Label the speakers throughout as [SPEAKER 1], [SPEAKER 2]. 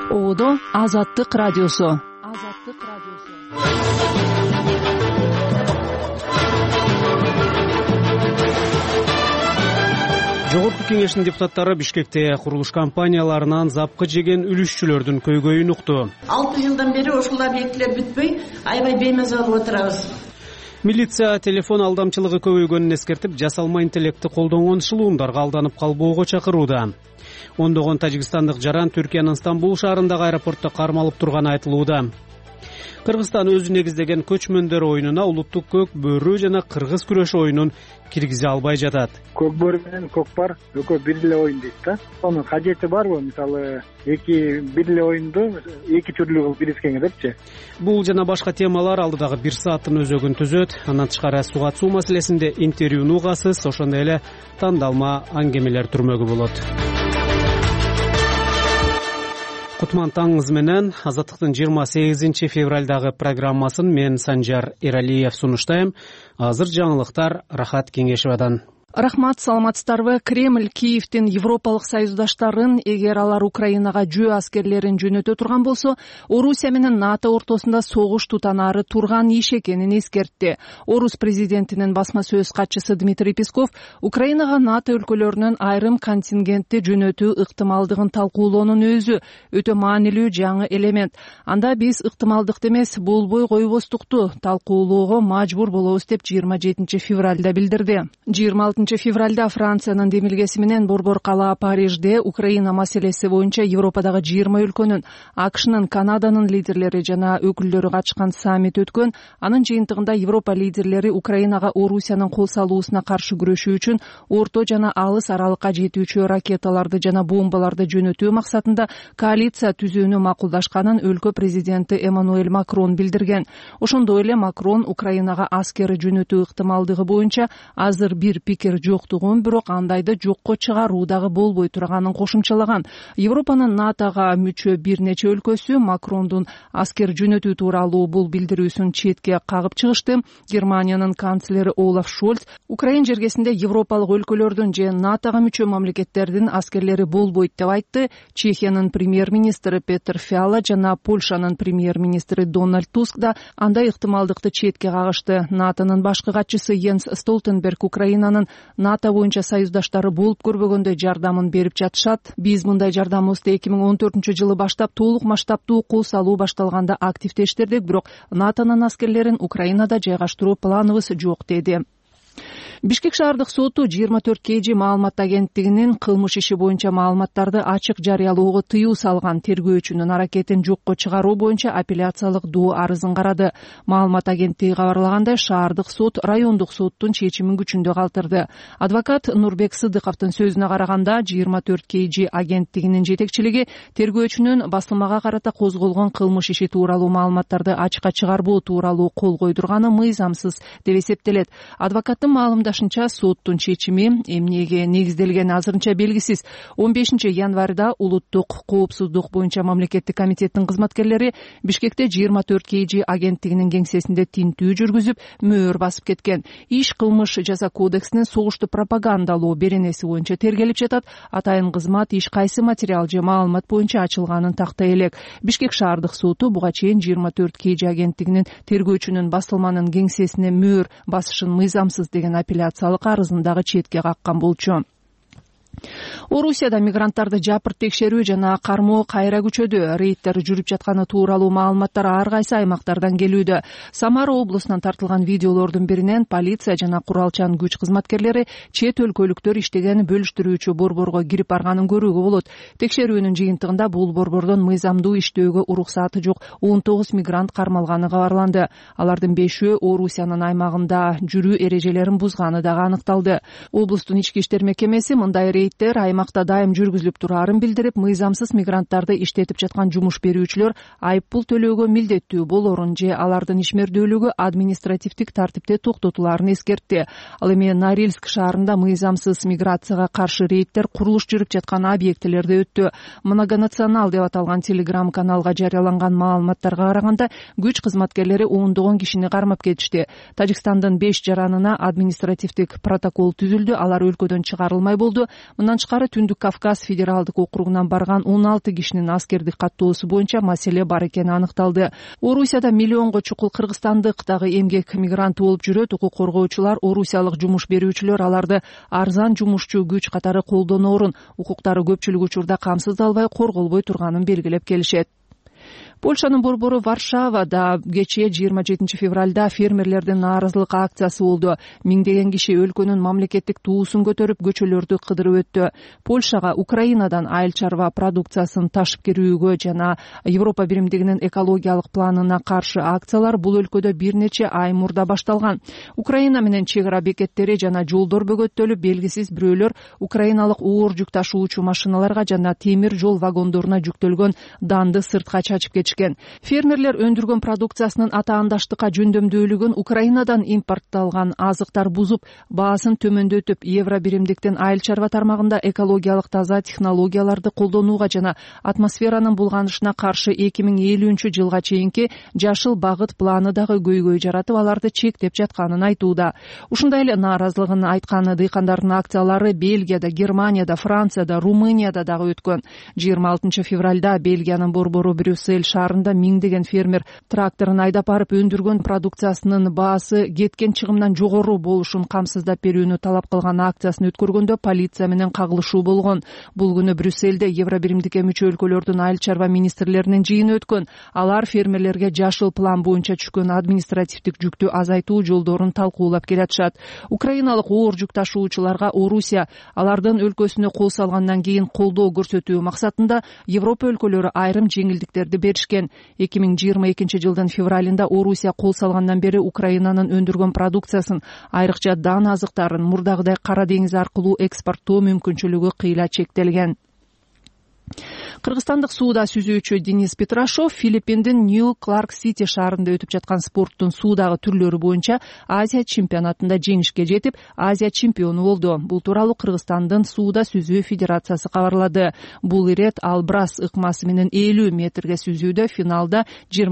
[SPEAKER 1] Оодо Азаттык радиосу.
[SPEAKER 2] Жогорку кеңештин депутаттары Бишкекте курулуш компанияларынан запкы жеген үлүшчүлөрдүн көйгөйүн укту.
[SPEAKER 3] 6 жылдан бери ошол объектилер бүтпөй, аябай беймаза болуп отурабыз.
[SPEAKER 2] Милиция телефон алдамчылыгы көбөйгөнүн эскертип, жасалма интеллектти колдонгон шылуундарга алданып калбоого чакырууда. Ондогон тажикстандык жаран Түркиянын Стамбул шаарындагы аэропортто кармалып турганы айтылууда. Кыргызстан өзү негиздеген көчмөндөр оюнуна улуттук көк бөрү жана кыргыз күрөш оюнун киргизе албай жатат.
[SPEAKER 4] Көк бөрү менен көкпар экөө бир эле оюн дейт да. Анын кажети барбы? Мисалы, бир эле оюнду эки түрлүү кылып бирискеңерчи.
[SPEAKER 2] Бул жана башка темалар алдыдагы 1 сааттын өзөгүн түзөт. Андан тышкары суга суу маселесинде интервьюну угасыз, ошондой эле тандалма аңгемелер түрмөгү болот. Кутман таңыңыз менен. Азаттыктын 28 февралдагы программасын мен Санжар Эралиев сунуштайм. Азыр жаңылыктар Рахат Кеңешевадан.
[SPEAKER 1] Рахмат, саламатсыздарбы? Кремль Киевдин Европалык союздаштарын, эгер алар Украинага жөө аскерлерин жөнөтө турган болсо, Орусия менен НАТО ортосунда согуш тутанаары турган иш экенин эскертти. Орус президентинин басма сөз катчысы Дмитрий Песков Украинага НАТО өлкөлөрүнүн айрым контингентти жөнөтүү ыктымалдыгын талкуулоонун өзү өтө маанилүү жаңы элемент. Анда биз ыктымалдыкты эмес, болбой койбостукту талкуулоого мажбур болобуз деп 27 февралда билдирди. 26 февралда Франциянын демилгеси менен Борбор кала Парижде Украина маселеси боюнча Европадагы 20 өлкөнүн, АКШнын, Канаданын лидерлери жана өкүлдөрү катышкан саммит өткөн. Анын жыйынтыгында Европа лидерлери Украинага Орусиянын кол салуусуна каршы күрөшүү үчүн орто жана алыс аралыкка жетүүчү ракеталарды жана бомбаларды жөнөтүү максатында коалиция түзүүнү макулдашканын өлкө президенти Эммануэль Макрон билдирген. Ошондой эле Макрон Украинага аскер жөнөтүү ыктымалдыгы боюнча азыр бир пикир жоктугун, бирок андайды жокко чыгаруу дагы болбой турганын кошумчалаган. Европанын НАТОга мүчө бир нече өлкөсү Макрондун аскер жөнөтүү тууралуу бул билдирүүсүн четке кагып чыгышты. Германиянын канцлери Олаф Шольц Украин жергесинде европалык өлкөлөрдүн же НАТОга мүчө мамлекеттердин аскерлери болбойт деп айтты. Чехиянын премьер-министри Петер Фиала жана Польшанын премьер-министри Дональд Туск да андай ыктымалдыкты четке кагышты. НАТОнун башкы катчысы Йенс Столтенберг Украинанын НАТО боюнча союздаштары болуп көрбөгөндөй жардамын берип жатышат. Биз мындай жардамыбызды 2014-жылы баштап толук масштабтуу кол салуу башталганда активдештирдик, бирок НАТОнун аскерлерин Украинада жайгаштыруу планыбыз жок деди. Бишкек шаардык соту 24 KG маалымат агенттигинин кылмыш иши боюнча маалыматтарды ачык жарыялоого тыюу салган тергөөчүнүн аракетин жокко чыгаруу боюнча апелляциялык доо арызын карады. Маалымат агенттиги кабарлагандай, шаардык сот райондук соттун чечимин күчүндө калтырды. Адвокат Нурбек Сыдыковдун сөзүнө караганда, 24 KG агенттигинин жетекчилиги тергөөчүнүн басылмага карата козголгон кылмыш иши тууралуу маалыматтарды ачыкка чыгарбоо тууралуу кол койдурганы мыйзамсыз деп эсептелет. Адвокаттын маалымдашынча, соттун чечими эмнеге негизделгени азырынча белгисиз. 15 январда улуттук коопсуздук боюнча мамлекеттик комитеттин кызматкерлери Бишкекте 24 KG агенттигинин кеңсесинде тинтүү жүргүзүп, мөөр басып кеткен. Иш кылмыш жаза кодексинин согушту пропагандалоо беренеси боюнча тергелип жатат. Атайын кызмат иш кайсы материал же маалымат боюнча ачылганын тактай элек. Бишкек шаардык соту буга чейин 24 KG агенттигинин тергөөчүнүн басылманын кеңсесине мөөр басышын мыйзамсыз деген апелляциялык арызын дагы четке каккан болчу. Орусияда мигранттарды жапырт текшерүү жана кармоо кайра күчөдү. Рейдтер жүрүп жатканы тууралуу маалыматтар ар кайсы аймактардан келүүдө. Самара облусунан тартылган видеолордун биринен полиция жана куралчан күч кызматкерлери чет өлкөлүктөр иштеген бөлүштүрүүчү борборго кирип барганын көрүүгө болот. Текшерүүнүн жыйынтыгында бул борбордон мыйзамдуу иштөөгө уруксаты жок 19 мигрант кармалганы кабарланды. Алардын 5-өө Орусиянын аймагында жүрүү эрежелерин бузганы дагы аныкталды. Облустун ички иштер мекемеси мындай рейдтер аймакта дайым жүргүзүлүп тураарын билдирип, мыйзамсыз мигранттарды иштетип жаткан жумуш берүүчүлөр айыппул төлөөгө милдеттүү болорун же алардын ишмердүүлүгү административдик тартипте токтотулаарын эскертти. Ал эми Норильск шаарында мыйзамсыз миграцияга каршы рейдтер курулуш жүрүп жаткан объектилерде өттү. Многонационал деп аталган телеграм каналга жарыяланган маалыматтарга караганда, күч кызматкерлери ондогон кишини кармап кетишти. Тажикстандын 5 жаранына административдик протокол түзүлдү, алар өлкөдөн чыгарылмай болду. Мындан тышкары Түндүк Кавказ федералдык округунан барган 16 кишинин аскердик каттоосу боюнча маселе бар экени аныкталды. Орусияда миллионго чукул кыргызстандык дагы эмгек мигранты болуп жүрөт. Укук коргоочулар, орусиялык жумуш берүүчүлөр аларды арзан жумушчу күч катары колдоноорун, укуктары көпчүлүк учурда камсыздалбай, корголбой турганын белгилеп келишет. Польшанын борбору Варшавада кечээ 27 февралда фермерлердин нааразылык акциясы болду. Миңдеген киши өлкөнүн мамлекеттик туусун көтөрүп көчөлөрдү кыдырып өттү. Польшага Украинадан айыл чарба продукциясын ташып кирүүгө жана Европа биримдигинин экологиялык планына каршы акциялар бул өлкөдө бир нече ай мурда башталган. Украина менен чек ара бекеттери жана жолдор бөгөттөлүп, белгисиз бирөөлөр украиналык оор жүк ташуучу машиналарга жана темир жол вагондоруна жүктөлгөн данды сыртка чачып кетишкен. Фермерлер өндүргөн продукциясынын атаандаштыкка жөндөмдүүлүгүн Украинадан импортталган азыктар бузуп, баасын төмөндөтүп, евро биримдиктин айыл чарба тармагында экологиялык таза технологияларды колдонууга жана атмосферанын булганышына каршы 2050-жылга чейинки жашыл багыт планы дагы көйгөй жаратып, аларды чектеп жатканын айтууда. Ушундай эле нааразылыгын айткан дыйкандардын акциялары Бельгияда, Германияда, Францияда, Румынияда дагы өткөн. 26 февралда Бельгиянын борбору Брюссель шаарында миңдеген фермер тракторун айдап барып, өндүргөн продукциясынын баасы кеткен чыгымдан жогору болушун камсыздап берүүнү талап кылган акциясын өткөргөндө полиция менен кагылышуу болгон. Бул күнү Брюссельде Евро биримдикке мүчө өлкөлөрдүн айыл чарба министрлеринин жыйыны өткөн. Алар фермерлерге жашыл план боюнча түшкөн административдик жүктү азайтуу жолдорун талкуулап келатышат. Украиналык оор жүк ташуучуларга Орусия алардын өлкөсүнө кол салгандан кийин колдоо көрсөтүү максатында Европа өлкөлөрү айрым жеңилдиктерди беришкен. 2022 жылдын февралында Орусия кол салгандан бери Украинанын өндүргөн продукциясын, айрыкча дан азыктарын мурдагыдай Кара деңиз аркылуу экспорттоо мүмкүнчүлүгү кыйла чектелген. Кыргызстандык сууда сүзүүчү Денис Петрашов Филиппиндин Нью-Кларк-Сити шаарында өтүп жаткан спорттун суудагы түрлөрү боюнча Азия чемпионатында жеңишке жетип, Азия чемпиону болду. Бул тууралуу Кыргызстандын сууда сүзүү федерациясы кабарлады. Бул ирет албрас ыкмасы менен 50 метрге сүзүүдө финалда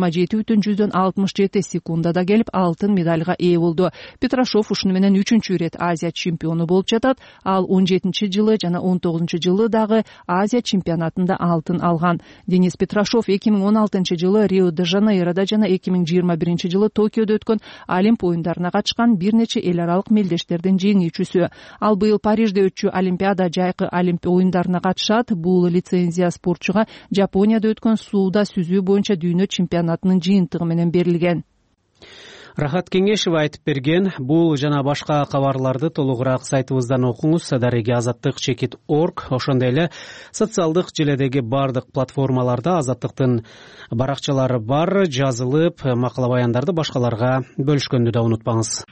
[SPEAKER 1] 27,67 секундада келип алтын медальга ээ болду. Петрашов ушуну менен 3-чү ирет Азия чемпиону болуп жатат. Ал 17-жылы жана 19-жылы дагы Азия чемпионатында алтын алган. Денис Петрашов 2016 Рио-де-Жанейрода жана 2021 Токиодо өткөн Олимп оюндарына катышкан бир нече эл аралык мелдештердин жеңүүчүсү. Ал быйыл Парижде өтчү Олимпиада жайкы Олимп оюндарына катышат. Бул лицензия спортчуга Жапонияда өткөн сууда сүзүү боюнча дүйнө чемпионатынын жыйынтыгы менен берилген.
[SPEAKER 2] Рахат Кеңешева айтып берген. Бул жана башка кабарларды толугураак сайтыбыздан окуңуз. Дареги Азаттык _org. Ошондой эле социалдык желедеги бардык платформаларда Азаттыктын баракчалары бар. Жазылып, макала баяндарды башкаларга бөлүшкөндү да унутпаңыз.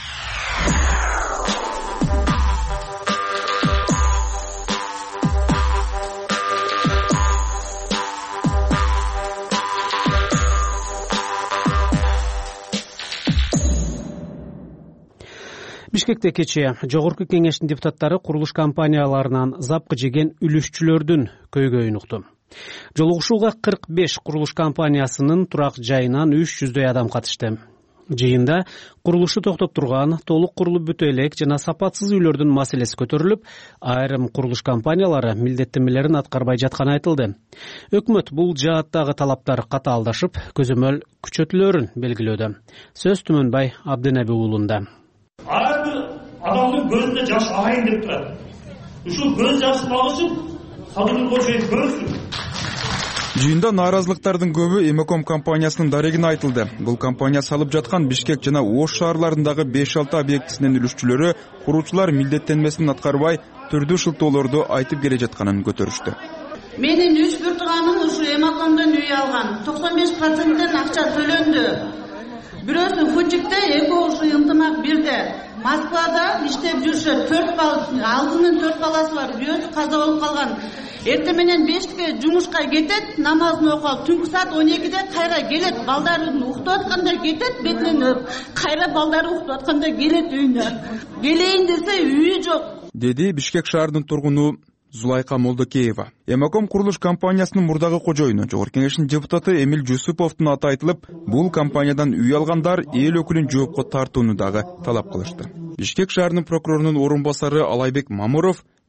[SPEAKER 2] Бишкекте кечээ Жогорку кеңештин депутаттары курулуш компанияларынан запкы жеген үлүшчүлөрдүн көйгөйүн укту. Жолугушууга 45 курулуш компаниясынын турак жайынан 300дөй адам катышты. Жыйында курулушу токтоп турган, толук курулуп бүтө элек жана сапатсыз үйлөрдүн маселеси көтөрүлүп, айрым курулуш компаниялары милдеттенмелерин аткарбай жатканы айтылды. Өкмөт бул жааттагы талаптар катаалдашып, көзөмөл күчөтүлөрүн белгилөөдө. Сөз Түмөнбай Абдынаби уулунда.
[SPEAKER 5] Ар бир адамдын көзүнө жаш агайын деп турат. Ушул көз жаштын алышып, садыр көчөйүп көрсүн.
[SPEAKER 6] Жыйында нааразылыктардын көбү Эмеком компаниясынын дарегине айтылды. Бул компания салып жаткан Бишкек жана Ош шаарларындагы 5-6 объектисинин үлүшчүлөрү куруучулар милдеттенмесин аткарбай, түрдүү шылтоолорду айтып келе жатканын көтөрүштү.
[SPEAKER 3] Менин 3 тууганым ушу Эмекомдон үй алган. 95%-тен акча төлөндү. Бирөөсү Фучикте, экөөсү ынтымак бирде. Москвада иштеп жүрүшөт. 4 алдынын 4 баласы бар. Бирөөсү каза болуп калган. Эртең менен 5-ке жумушка кетет, намазын окуп, түнкү саат 12-де кайра келет. Балдарын уктуп атканда кетет, бетинен кайра балдары уктуп атканда келет үйүнө. Келейин десе үйү жок,
[SPEAKER 6] деди Бишкек шаарынын тургуну Зулайка Молдокеева. Эмеком курулуш компаниясынын мурдагы кожоюну Жогорку кеңештин депутаты Эмил Жусуповдун аты айтылып, бул компаниядан үй алгандар эл өкүлүн жоопко тартууну дагы талап кылышты. Бишкек шаарынын прокурорунун орун басары Алайбек Мамуров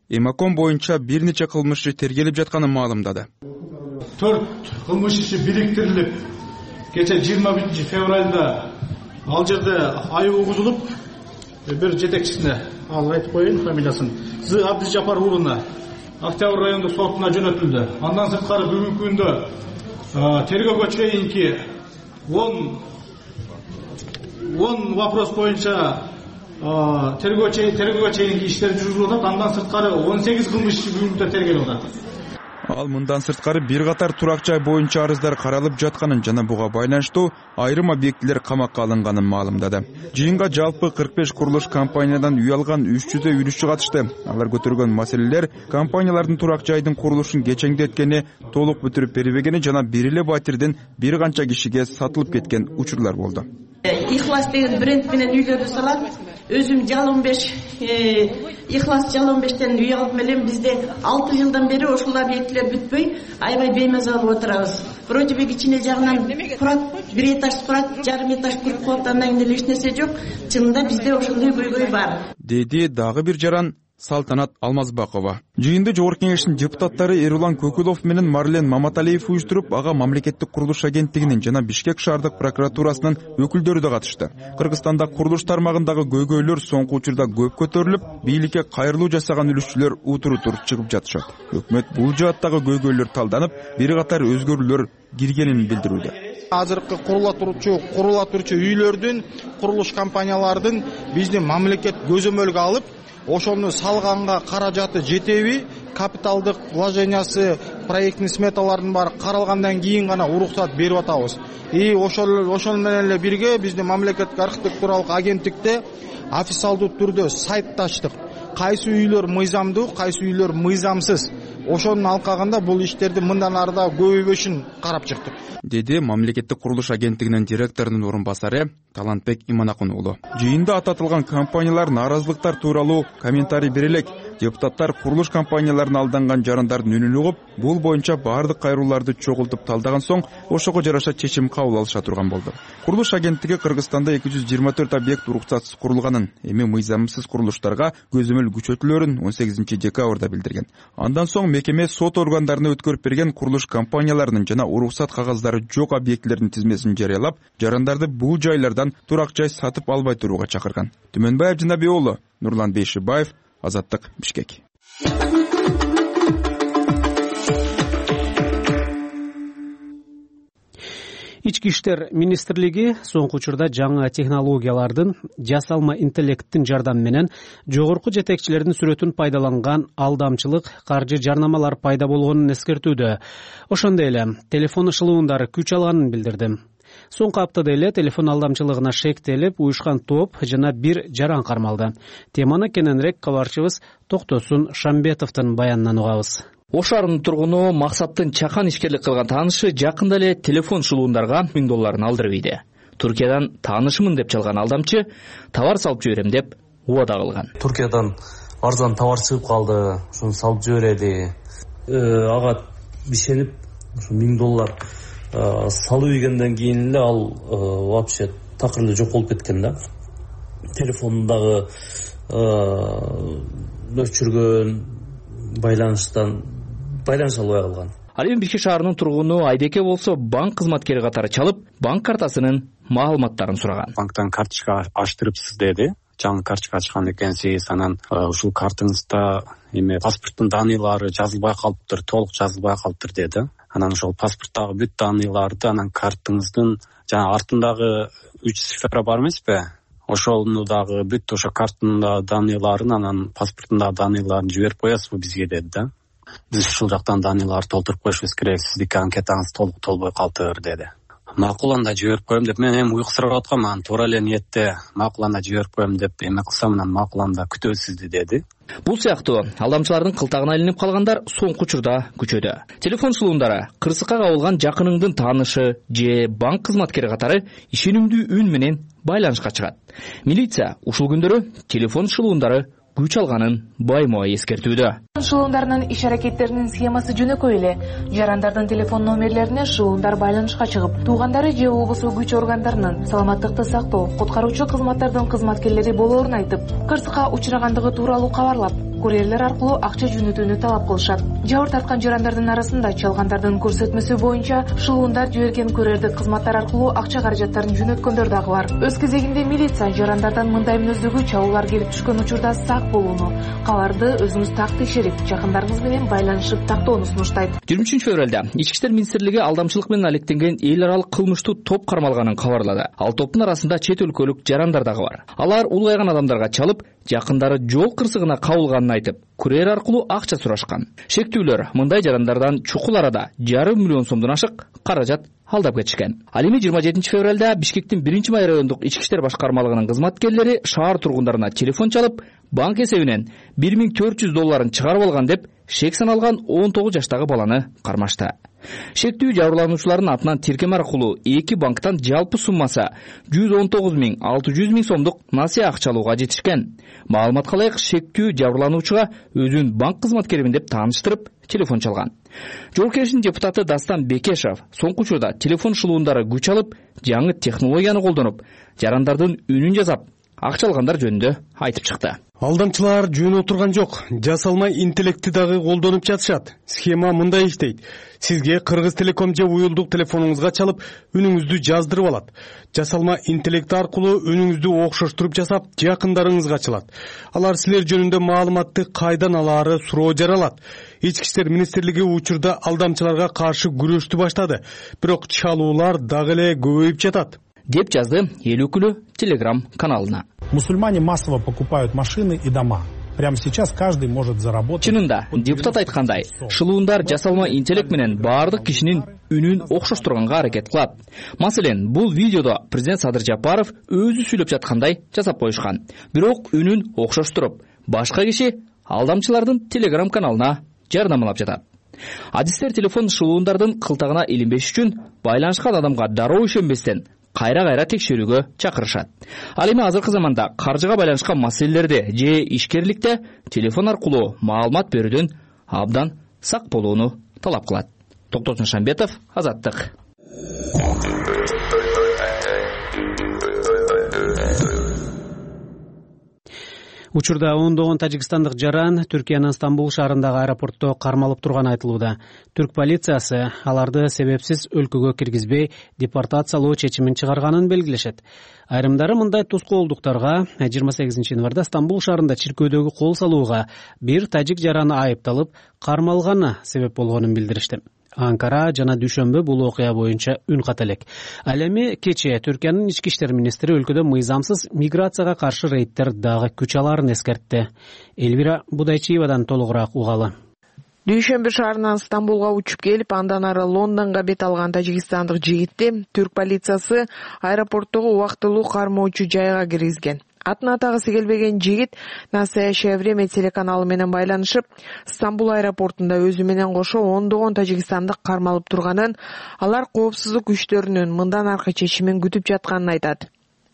[SPEAKER 6] Эмаком боюнча бир нече кылмышчы тергелип жатканын маалымдады.
[SPEAKER 7] 4 кылмыш иши бириктирилип, кече 21 февралда ал жерде айып угузулуп, бир жетекчисине, ал айтып коеюн фамилиясын, З. Абдижапар уулуна Октябрь райондук сотуна жөнөтүлдү. Андан сырткары бүгүнкү күндө тергөөгө чейинки 10 вопрос боюнча тергөөгө чейинки иштер жүргүзүлүп атат. Андан сырткары 18 кылмыш иши бүгүнкү тергелип атат.
[SPEAKER 6] Ал мындан сырткары бир катар турак жай боюнча арыздар каралып жатканын жана буга байланыштуу айрым объектилер камакка алынганын маалымдады. Жыйынга жалпы 45 курулуш компаниядан үй алган 300 үлүшчү катышты. Алар көтөргөн маселелер компаниялардын турак жайдын курулушун кечеңдеткени, толук бүтүрүп бербегени жана бир эле батирдин бир канча кишиге сатылып кеткен учурлар болду.
[SPEAKER 3] Ихлас деген бренд менен үйлөрдү салат. Өзүм жалон 5 Ихлас жалон 5тен үй алып элем. Бизде 6 жылдан бери ошол объектилер бүтпөй, аябай беймаза болуп отурабыз. Вроде бы кичине жагынан турат, бир этаж турат, жарым этаж куруп коюп, андан кийин эле эч нерсе жок. Чынында бизде ошондой көйгөй бар.
[SPEAKER 6] Деди дагы бир жаран Салтанат Алмазбакова. Жыйынды жогорку кеңештин депутаттары Эрулан Көкүлов менен Марлен Маматалиев уюштуруп, ага мамлекеттик курулуш агенттигинин жана Бишкек шаардык прокуратурасынын өкүлдөрү да катышты. Кыргызстанда курулуш тармагындагы көйгөйлөр соңку учурда көп көтөрүлүп, бийликке кайрылуу жасаган үлүшчүлөр утур-утур чыгып жатышат. Өкмөт бул жааттагы көйгөйлөр талданып, бир катар өзгөрүүлөр киргенин билдирүүдө.
[SPEAKER 7] Азыркы курула турчу үйлөрдүн, курулуш компаниялардын биздин мамлекет көзөмөлгө алып, ошону салганга каражаты жетеби, капиталдык вложениясы, проектный сметалардын баары каралгандан кийин гана уруксат берип атабыз. Ошол менен эле бирге биздин мамлекеттик архитектуралык агенттикте официалдуу түрдө сайт ачтык. Кайсы үйлөр мыйзамдуу, кайсы үйлөр мыйзамсыз. Ошонун алкагында бул иштерди мындан ары да көбөйбөшүн карап чыктык.
[SPEAKER 6] Деди мамлекеттик курулуш агенттигинин директорунун орун басары Талантбек Иманакун уулу. Жыйында ататылган компаниялар нааразылыктар тууралуу комментарий бере элек. Депутаттар курулуш компанияларына алданган жарандардын үнүн угуп, бул боюнча баардык кайрууларды чогултуп талдаган соң ошого жараша чечим кабыл алыша турган болду. Курулуш агенттиги Кыргызстанда 224 объект уруксатсыз курулганын, эми мыйзамсыз курулуштарга көзөмөл күчөтүлөрүн 18 декабрда билдирген. Андан соң мекеме сот органдарына өткөрүп берген курулуш компанияларынын жана уруксат кагаздары жок объектилердин тизмесин жарыялап, жарандарды бул жайлардан турак жай сатып албай турууга чакырган. Түмөнбаев Жанаби уулу, Нурлан Бейшибаев, Азаттык, Бишкек.
[SPEAKER 2] Ички иштер министрлиги соңку учурда жаңы технологиялардын, жасалма интеллекттин жардамы менен жогорку жетекчилердин сүрөтүн пайдаланган алдамчылык каржы жарнамалар пайда болгонун эскертүүдө. Ошондой эле телефон ышылуундары күч алганын билдирди. Соңку аптада эле телефон алдамчылыгына шектелип, уюшкан топ жана бир жаран кармалды. Теманы кененирээк кабарчыбыз Токтосун Шамбетовдун баянынан угабыз.
[SPEAKER 8] Ош шаарынын тургуну Максаттын чакан ишкерлик кылган таанышы жакында эле телефон шылуундарга $1000 алдырып ийди. Туркиядан таанышымын деп чалган алдамчы товар салып жиберем деп убада кылган.
[SPEAKER 9] Туркиядан арзан товар чыгып калды, ошону салып жибереди. Ага ишенип $1000 салып ийгенден кийин эле ал вообще такыр эле жок болуп кеткен да. Телефондагы өчүргөн байланыш албай калган.
[SPEAKER 8] Ал эми Бишкек шаарынын тургуну Айбеке болсо банк кызматкери катары чалып, банк картасынын маалыматтарын сураган.
[SPEAKER 10] Банктан карточка ачтырыпсыз деди. Жаңы карточка ачкан экенсиз, анан ушул картыңызда паспорттун даныйлары жазылбай калыптыр, толук жазылбай калыптыр деди. Анан ошол паспорттагы бүт даныйларды, анан картыңыздын жана артындагы 3 цифра бар эмеспи? Ошону дагы бүт ошо картында даныйларын, анан паспортунда даныйларын жиберип коесузбу бизге деди да. Биз ушул жактан даныйларды толтуруп коюшубуз керек, сиздики анкетаңыз толук толбой калыптыр деди. Макул анда жиберип коем деп мен эми уйкусурап аткам, анан туура эле ниетте макул анда жиберип коем деп эме кылсам, анан макул анда күтөбүз сизди деди.
[SPEAKER 8] Бул сыяктуу алдамчылардын кылтагына илинип калгандар соңку учурда күчөдө. Телефон шылуундары кырсыкка кабылган жакыныңдын таанышы же банк кызматкери катары ишенимдүү үн менен байланышка чыгат. Милиция ушул күндөрү телефон шылуундары күч алганын байма-бай эскертүүдө.
[SPEAKER 11] Шылуундарынын иш-аракеттеринин схемасы жөнөкөй эле. Жарандардын телефон номерлерине шылуундар байланышка чыгып, туугандары же облустук күч органдарынын саламаттыкты сактоо, куткаруучу кызматтардын кызматкерлери болоорун айтып, кырсыкка учурагандыгы тууралуу кабарлап, курьерлер аркылуу акча жөнөтүүнү талап кылышат. Жабыр тарткан жарандардын арасында чалгандардын көрсөтмөсү боюнча шылуундар жиберген курьердик кызматтар аркылуу акча каражаттарын жөнөткөндөр дагы бар. Өз кезегинде милиция жарандардан мындай мүнөздөгү чалуулар келип түшкөн учурда сак болууну, каларды өзүңүз так текшерип, жакындарыңыз менен байланышып тактоону сунуштайт.
[SPEAKER 8] 23 февралда Ички иштер министрлиги алдамчылык менен алектенген эл аралык кылмыштуу топ кармалганын кабарлады. Ал топтун арасында чет өлкөлүк жарандар дагы бар. Алар улгайган адамдарга чалып, жакындары жол кырсыгына кабылганын айтып, курьер аркылуу акча сурашкан. Шектүүлөр мындай жарандардан чукул арада 5,5 миллион сомдон ашык каражат алдап кетишкен. Ал эми 27 февралда Бишкектин 1-май райондук ички иштер башкармалыгынын кызматкерлери шаар тургундарына телефон чалып, банк эсебинен $1400 чыгарып алган деп шек саналган 19 жаштагы баланы кармашты. Шектүү жабырлануучулардын атынан тиркеме аркылуу 2 банктан жалпы суммасы 119,600 сомдук насыя акча алууга жетишкен. Маалыматка ылайык, шектүү жабырлануучуга өзүн банк кызматкеримин деп тааныштырып телефон чалган. Жогорку Кеңештин депутаты Дастан Бекешев соңку учурда телефон шылуундары күч алып, жаңы технологияны колдонуп, жарандардын үнүн жасап, акча алгандар жөнүндө айтып чыкты.
[SPEAKER 2] Алдамчылар жөн отурган жок. Жасалмай интеллектти дагы колдонуп жатышат. Схема мындай иштейт. Сизге Кыргыз Телеком же уюлдук телефонуңузга чалып, үнүңүздү жаздырып алат. Жасалма интеллект аркылуу үнүңүздү окшоштуруп жасап, жакындарыңызга чалат. Алар силер жөнүндө маалыматты кайдан алаары суроо жаралат. Ички иштер министрлиги учурда алдамчыларга каршы күрөштү баштады. Бирок чалуулар дагы эле көбөйүп жатат,
[SPEAKER 8] деп жазды эл өкүлү Telegram каналына.
[SPEAKER 12] Мусульмане массово покупают машины и дома. Прямо сейчас каждый может заработать.
[SPEAKER 8] Чынында, депутат айткандай, шылуундар жасалма интеллект менен баардык кишинин үнүн окшоштурганга аракет кылат. Маселен, бул видеодо президент Садыр Жапаров өзү сүйлөп жаткандай жасап коюшкан. Бирок үнүн окшоштуруп, башка киши алдамчылардын Telegram каналына жардамлап жатат. Адистер телефон шылуундардын кылтагына илинбеш үчүн байланышкан адамга дароо ишенбестен кайра текшерүүгө чакырышат. Ал эми азыркы заманда каржыга байланышкан маселелерде же ишкерликте телефон аркылуу маалымат берүүдөн абдан сак болууну талап кылат. Токтосун Шамбетов, Азаттык.
[SPEAKER 2] Учурда ондогон тажикстандык жаран Түркиянын Стамбул шаарындагы аэропортто кармалып турганы айтылууда. Түрк полициясы аларды себепсиз өлкөгө киргизбей депортациялоо чечимин чыгарганын белгилешет. Айрымдары мындай тоскоолдуктарга 28 январда Стамбул шаарында чиркөөдөгү кол салууга бир тажик жараны айыпталып кармалганы себеп болгонун билдиришти. Анкара жана дүйшөмбү бул окуя боюнча үн ката элек. Ал эми кечээ Түркиянын ички иштер министри өлкөдө мыйзамсыз миграцияга каршы рейдтер дагы күч аларын эскертти. Элвира Будайчиевадан толугураак угалы.
[SPEAKER 13] Дүйшөмбү шаарынан Стамбулга учуп келип, андан ары Лондонго бет алган тажикстандык жигитти түрк полициясы аэропорттогу убактылуу кармоочу жайга киргизген. Атын атагысы келбеген жигит «Настоящее время» телеканалы менен байланышып, Стамбул аэропортунда өзү менен кошо ондогон тажикстандык кармалып турганын, алар коопсуздук күчтөрүнүн мындан аркы чечимин күтүп жатканын айтат.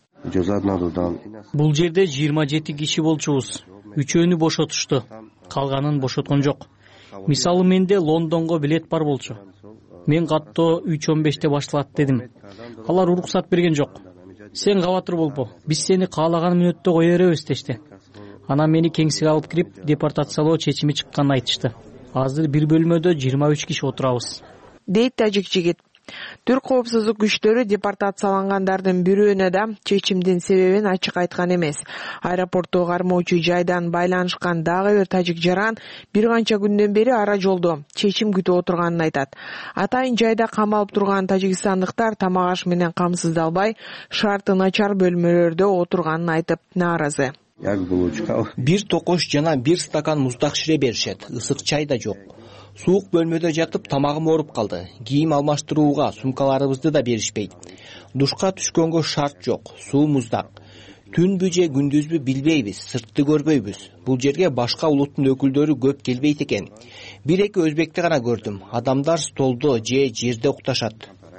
[SPEAKER 14] Бул жерде 27 киши болчубуз. Үчөөнү бошотушту, калганын бошоткон жок. Мисалы менде Лондонго билет бар болчу. Мен каттоо 3:15 башталат дедим. Алар уруксат берген жок. Сен кабатыр болбо, биз сени каалаган мүнөттө кое беребиз дешти. Анан мени кеңсеге алып кирип, депортациялоо чечими чыкканын айтышты. Азыр бир бөлмөдө 23 киши отурабыз,
[SPEAKER 13] дейт тажик жигит. Түрк коопсуздук күчтөрү депортациялангандардын бирөөнө да чечимдин себебин ачык айткан эмес. Аэропортту кармоочу жайдан байланышкан дагы бир тажик жаран бир канча күндөн бери ара жолдо чечим күтүп отурганын айтат. Атайын жайда камалып турган тажикстандыктар тамак аш менен камсыздалбай, шарты начар бөлмөлөрдө отурганын айтып нааразы.
[SPEAKER 15] Бир токош жана бир стакан муздак шире беришет, ысык чай да жок. Суук бөлмөдө жатып тамагым ооруп калды. Кийим алмаштырууга сумкаларыбызды да беришпейт. Душка түшкөнгө шарт жок, суу муздак. Түнбү же күндүзбү билбейбиз, сыртты көрбөйбүз. Бул жерге башка улуттун өкүлдөрү көп келбейт экен. Бир эки өзбекти гана көрдүм. Адамдар столдо же жерде укташат.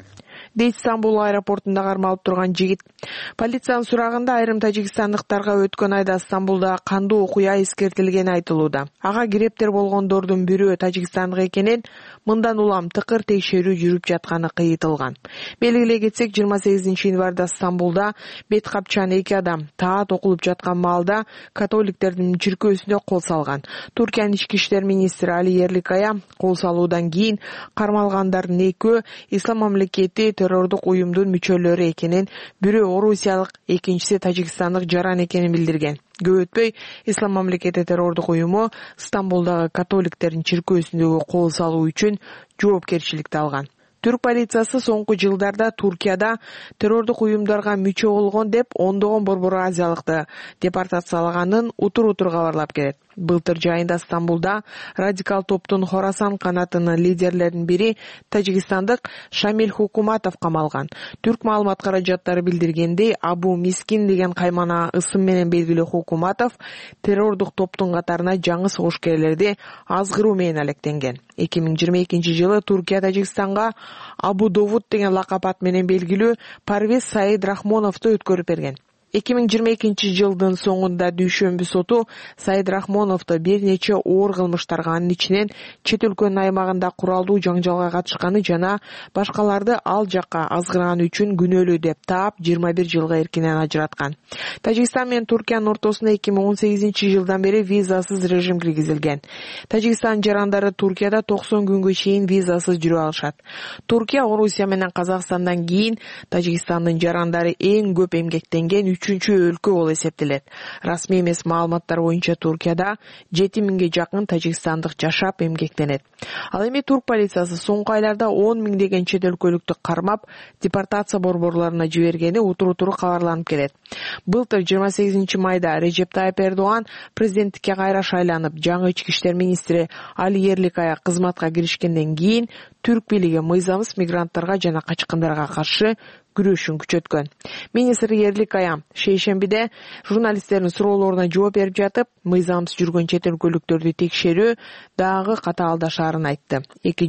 [SPEAKER 13] дейт Стамбул аэропортунда кармалып турган жигит. Полициянын сурагында айрым тажикстандыктарга өткөн айда Стамбулда кандуу окуя эскертилгени айтылууда. Ага кирептер болгондордун бирөө тажикстандык экенин, мындан улам тыкыр текшерүү жүрүп жатканы кыйытылган. Белгилей кетсек, 28 январда Стамбулда бет капчан 2 адам таат окулуп жаткан маалда католиктердин чиркөөсүнө кол салган. Туркиянын ички иштер министри Али Ерликая кол салуудан кийин кармалгандардын экөө Ислам мамлекети террордук уюмдун мүчөлөрү экенин, бирөө орусиялык, экинчиси тажикстандык жаран экенин билдирген. Көп өтпөй Ислам мамлекети террордук уюму Стамбулдагы католиктердин чиркөөсүндөгү кол салуу үчүн жоопкерчиликти алган. Түрк полициясы соңку жылдарда Туркияда террордук уюмдарга мүчө болгон деп ондогон борбор азиялыкты депортациялаганын утур-утур кабарлап келет. Былтыр жайында Стамбулда радикал топтун Хорасан канатынын лидерлеринин бири тажикстандык Шамил Хукуматов камалган. Түрк маалымат каражаттары билдиргендей, Абу Мискин деген каймана ысым менен белгилүү Хукуматов террордук топтун катарына жаңы согушкерлерди азгыруу менен алектенген. 2022 жылы Туркия Тажикстанга Абу Довуд деген лакап ат менен белгилүү Парвиз Саид Рахмоновду өткөрүп берген. 2022 жылдын соңунда дүйшөмбү соту Саид Рахмоновду бир нече оор кылмыштарга, анын ичинен чет өлкөнүн аймагында куралдуу жаңжалга катышканы жана башкаларды ал жакка азгырганы үчүн күнөөлүү деп таап 21 жылга эркинен ажыраткан. Тажикстан менен Туркиянын ортосуна 2018 жылдан бери визасыз режим киргизилген. Тажикстан жарандары Туркияда 90 күнгө чейин визасыз жүрө алышат. Туркия, Орусия менен Казакстандан кийин Тажикстандын жарандары эң көп эмгектенген 3-чү өлкө болуп эсептелет. Расмий эмес маалыматтар боюнча Туркияда 7000ге жакын тажикстандык жашап эмгектенет. Ал эми турк полициясы соңку айларда 10 миңдеген чет өлкөлүктү кармап, депортация борборлоруна жибергени утур-утур кабарланып келет. Былтыр 28 майда Режеп Тайып Эрдоган президенттикке кайра шайланып, жаңы ички иштер министри Али Ерликая кызматка киришкенден кийин түрк бийлиги мыйзамсыз мигранттарга жана качкындарга каршы күрөшүн күчөткөн. Министр Ерликая шейшембиде журналисттердин суроолоруна жооп берип жатып, мыйзамсыз жүргөн чет өлкөлүктөрдү текшерүү дагы катаалдашаарын айтты.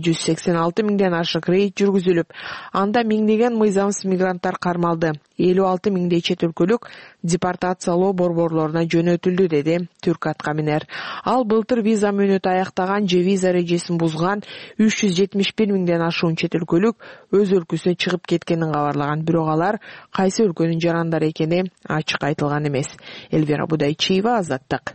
[SPEAKER 13] 286 миңден ашык рейд жүргүзүлүп, анда миңдеген мыйзамсыз мигранттар кармалды. 56 миңдей чет өлкөлүк депортациялоо борборлоруна жөнөтүлдү, деди түрк аткаминер. Ал былтыр виза мөөнөтү аяктаган же виза эрежесин бузган 371 миңден ашуун чет өлкөлүк өз өлкөсүнө чыгып кеткенин кабарлаган. Бирок алар кайсы өлкөнүн жарандары экени ачык айтылган эмес. Эльвира Будайчиева, Азаттык.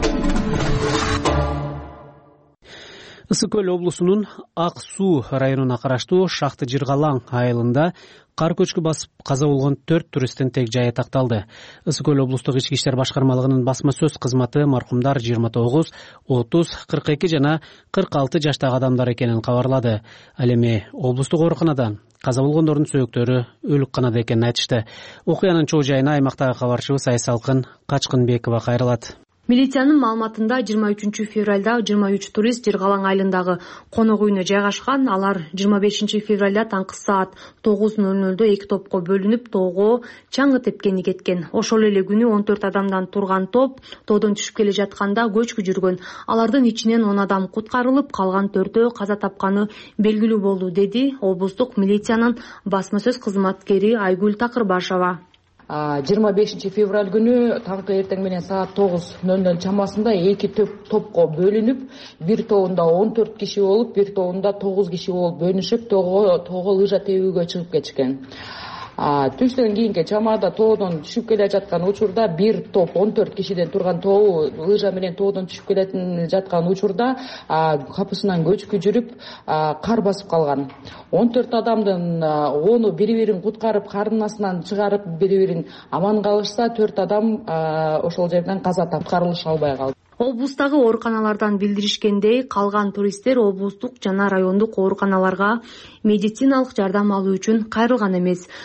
[SPEAKER 2] Ысык көл облусунун Ак Суу районуна караштуу Шахты Жыргалаң айылында кар көчкү басып каза болгон 4 туристтин тег жайы такталды. Ысык көл облустук ички иштер башкармалыгынын басма сөз кызматы маркумдар 29, 30, 42 жана 46 жаштагы адамдар экенин кабарлады. Ал эми облустук ооруканадан каза болгондордун сөөктөрү өлүк канада экенин айтышты. Окуянын чоо жайына аймактагы кабарчыбыз Айсалкын Качкынбекова кайрылат.
[SPEAKER 16] Милициянын маалыматында 23 февралда 23 турист Жыргалаң айылындагы конок үйүнө жайгашкан. Алар 25 февралда таңкы саат 9:00 эки топко бөлүнүп тоого чаңгы тепкени кеткен. Ошол эле күнү 14 адамдан турган топ тоодон түшүп келе жатканда көчкү жүргөн. Алардын ичинен 10 адам куткарылып, калган 4-өө каза тапканы белгилүү болду, деди облустук милициянын басма сөз кызматкери Айгүл Такырбашева.
[SPEAKER 17] 25 февраль күнү таңкы эртең менен саат 9:00 чамасында эки топко бөлүнүп, бир тобунда 14 киши болуп, бир тобунда 9 киши болуп бөлүнүшүп, тоого лыжа тебүүгө чыгып кетишкен. Түштөн кийинки чамада тоодон түшүп келе жаткан учурда бир топ 14 кишиден турган тоо лыжа менен тоодон түшүп келе жаткан учурда капысынан көчкү жүрүп, кар басып калган. 14 адамдын 10-у бири-бирин куткарып, кардын астынан чыгарып, бири-бирин аман калышса, 4 адам ошол жерден каза тапып, куткарылыша албай калды.
[SPEAKER 16] Облустагы ооруканалардан билдиришкендей, калган туристтер облустук жана райондук ооруканаларга медициналык жардам алуу үчүн кайрылган эмес.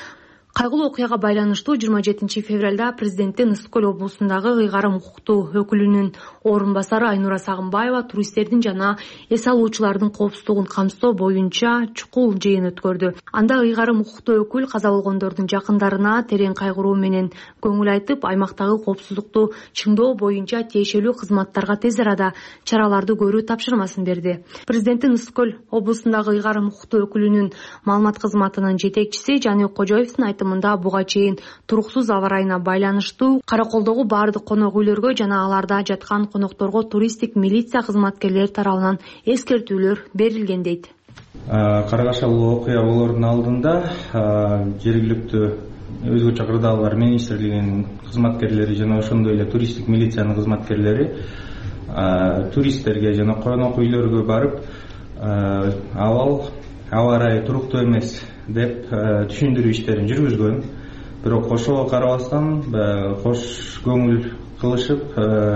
[SPEAKER 16] Кайгылуу окуяга байланыштуу 27 февралда президенттин Ысык Көл облусундагы ыйгарым укуктуу өкүлүнүн орун басары Айнура Сагынбаева туристтердин жана эс алуучулардын коопсуздугун камсыздоо боюнча чукул жыйын өткөрдү. Анда ыйгарым укуктуу өкүл каза болгондордун жакындарына терең кайгыруу менен көңүл айтып, аймактагы коопсуздукту чыңдоо боюнча тиешелүү кызматтарга тез арада чараларды көрүү тапшырмасын берди. Президенттин Ысык Көл облусундагы ыйгарым укуктуу өкүлүнүн маалымат кызматынын жетекчиси Жаныбек Кожоевдин айтымында буга чейин туруксуз аба ырайына байланыштуу Караколдогу баардык конок үйлөргө жана аларда жаткан конокторго туристтик милиция кызматкерлери тарабынан эскертүүлөр берилген дейт.
[SPEAKER 18] Каргашалуу окуя болоордун алдында жергиликтүү өзгөчө кырдаалдар министрлигинин кызматкерлери жана ошондой эле туристтик милициянын кызматкерлери туристтерге жана конок үйлөргө барып аба ырайы туруктуу эмес деп түшүндүрүү иштерин жүргүзгөн. Бирок ошого карабастан кош көңүл кылышып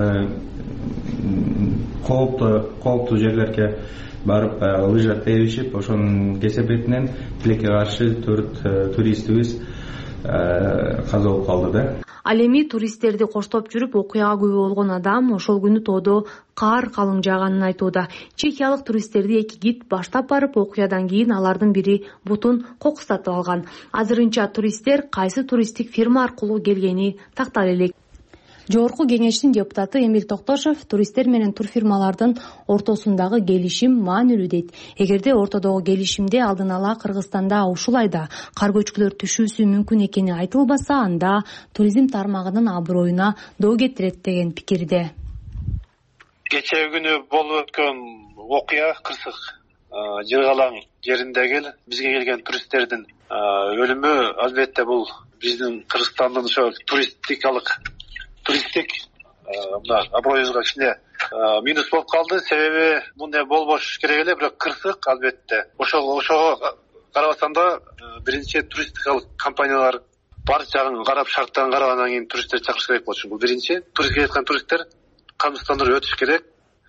[SPEAKER 18] кооптуу жерлерге барып лыжа тебишип, ошонун кесепетинен тилекке каршы 4 туристибиз каза болуп калды да.
[SPEAKER 16] Ал эми туристтерди коштоп жүрүп окуяга күбө болгон адам ошол күнү тоодо каар калың жааганын айтууда. Чехиялык туристтерди 2 гид баштап барып, окуядан кийин алардын бири бутун кокустатып алган. Азырынча туристтер кайсы туристтик фирма аркылуу келгени тактала элек. Жогорку кеңештин депутаты Эмил Токтошов туристтер менен турфирмалардын ортосундагы келишим маанилүү дейт. Эгерде ортодогу келишимде алдын ала Кыргызстанда ушул айда кар көчкүлөр түшүүсү мүмкүн экени айтылбаса, анда туризм тармагынын аброюна доо кетирет деген пикирде.
[SPEAKER 19] Кечээ күнү болуп өткөн окуя Кырсык Жыргалаң жериндеги бизге келген туристтердин өлүмү албетте бул биздин Кыргызстандын ошо туристтик аброюбузга кичине минус болуп калды. Себеби мындай болбош керек эле, бирок Кырсык албетте ошого карабастанда биринчи туристикалык компаниялар бар жагын карап, шарттарын карагандан кийин туристтер чакырыш керек болчу. Бул биринчи. Турист келаткан туристтер камсыздандырып өтүш керек.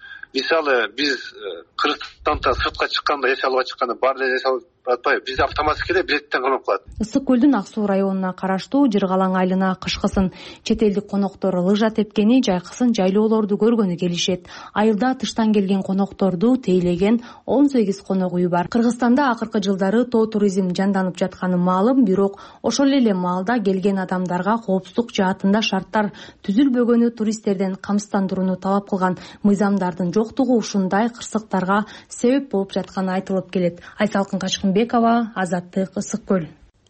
[SPEAKER 19] Мисалы биз Кыргызстандан сыртка чыкканда, эс алууга чыкканда бар эле эс алып атпайбы, бизде автоматически эле билеттен калып калат.
[SPEAKER 16] Ысык көлдүн Ак Суу районуна караштуу Жыргалаң айылына кышкысын чет элдик коноктор лыжа тепкени, жайкысын жайлоолорду көргөнү келишет. Айылда тыштан келген конокторду тейлеген 18 конок үй бар. Кыргызстанда акыркы жылдары тоо туризм жанданып жатканы маалым, бирок ошол эле маалда келген адамдарга коопсуздук жаатында шарттар түзүлбөгөнү туристтерден камсыздандырууну талап кылган мыйзамдардын жоктугу ушундай кырсыктарга себеп болуп жатканы айтылып келет. Айсалкын Качкынбекова, Азаттык, Ысык көл.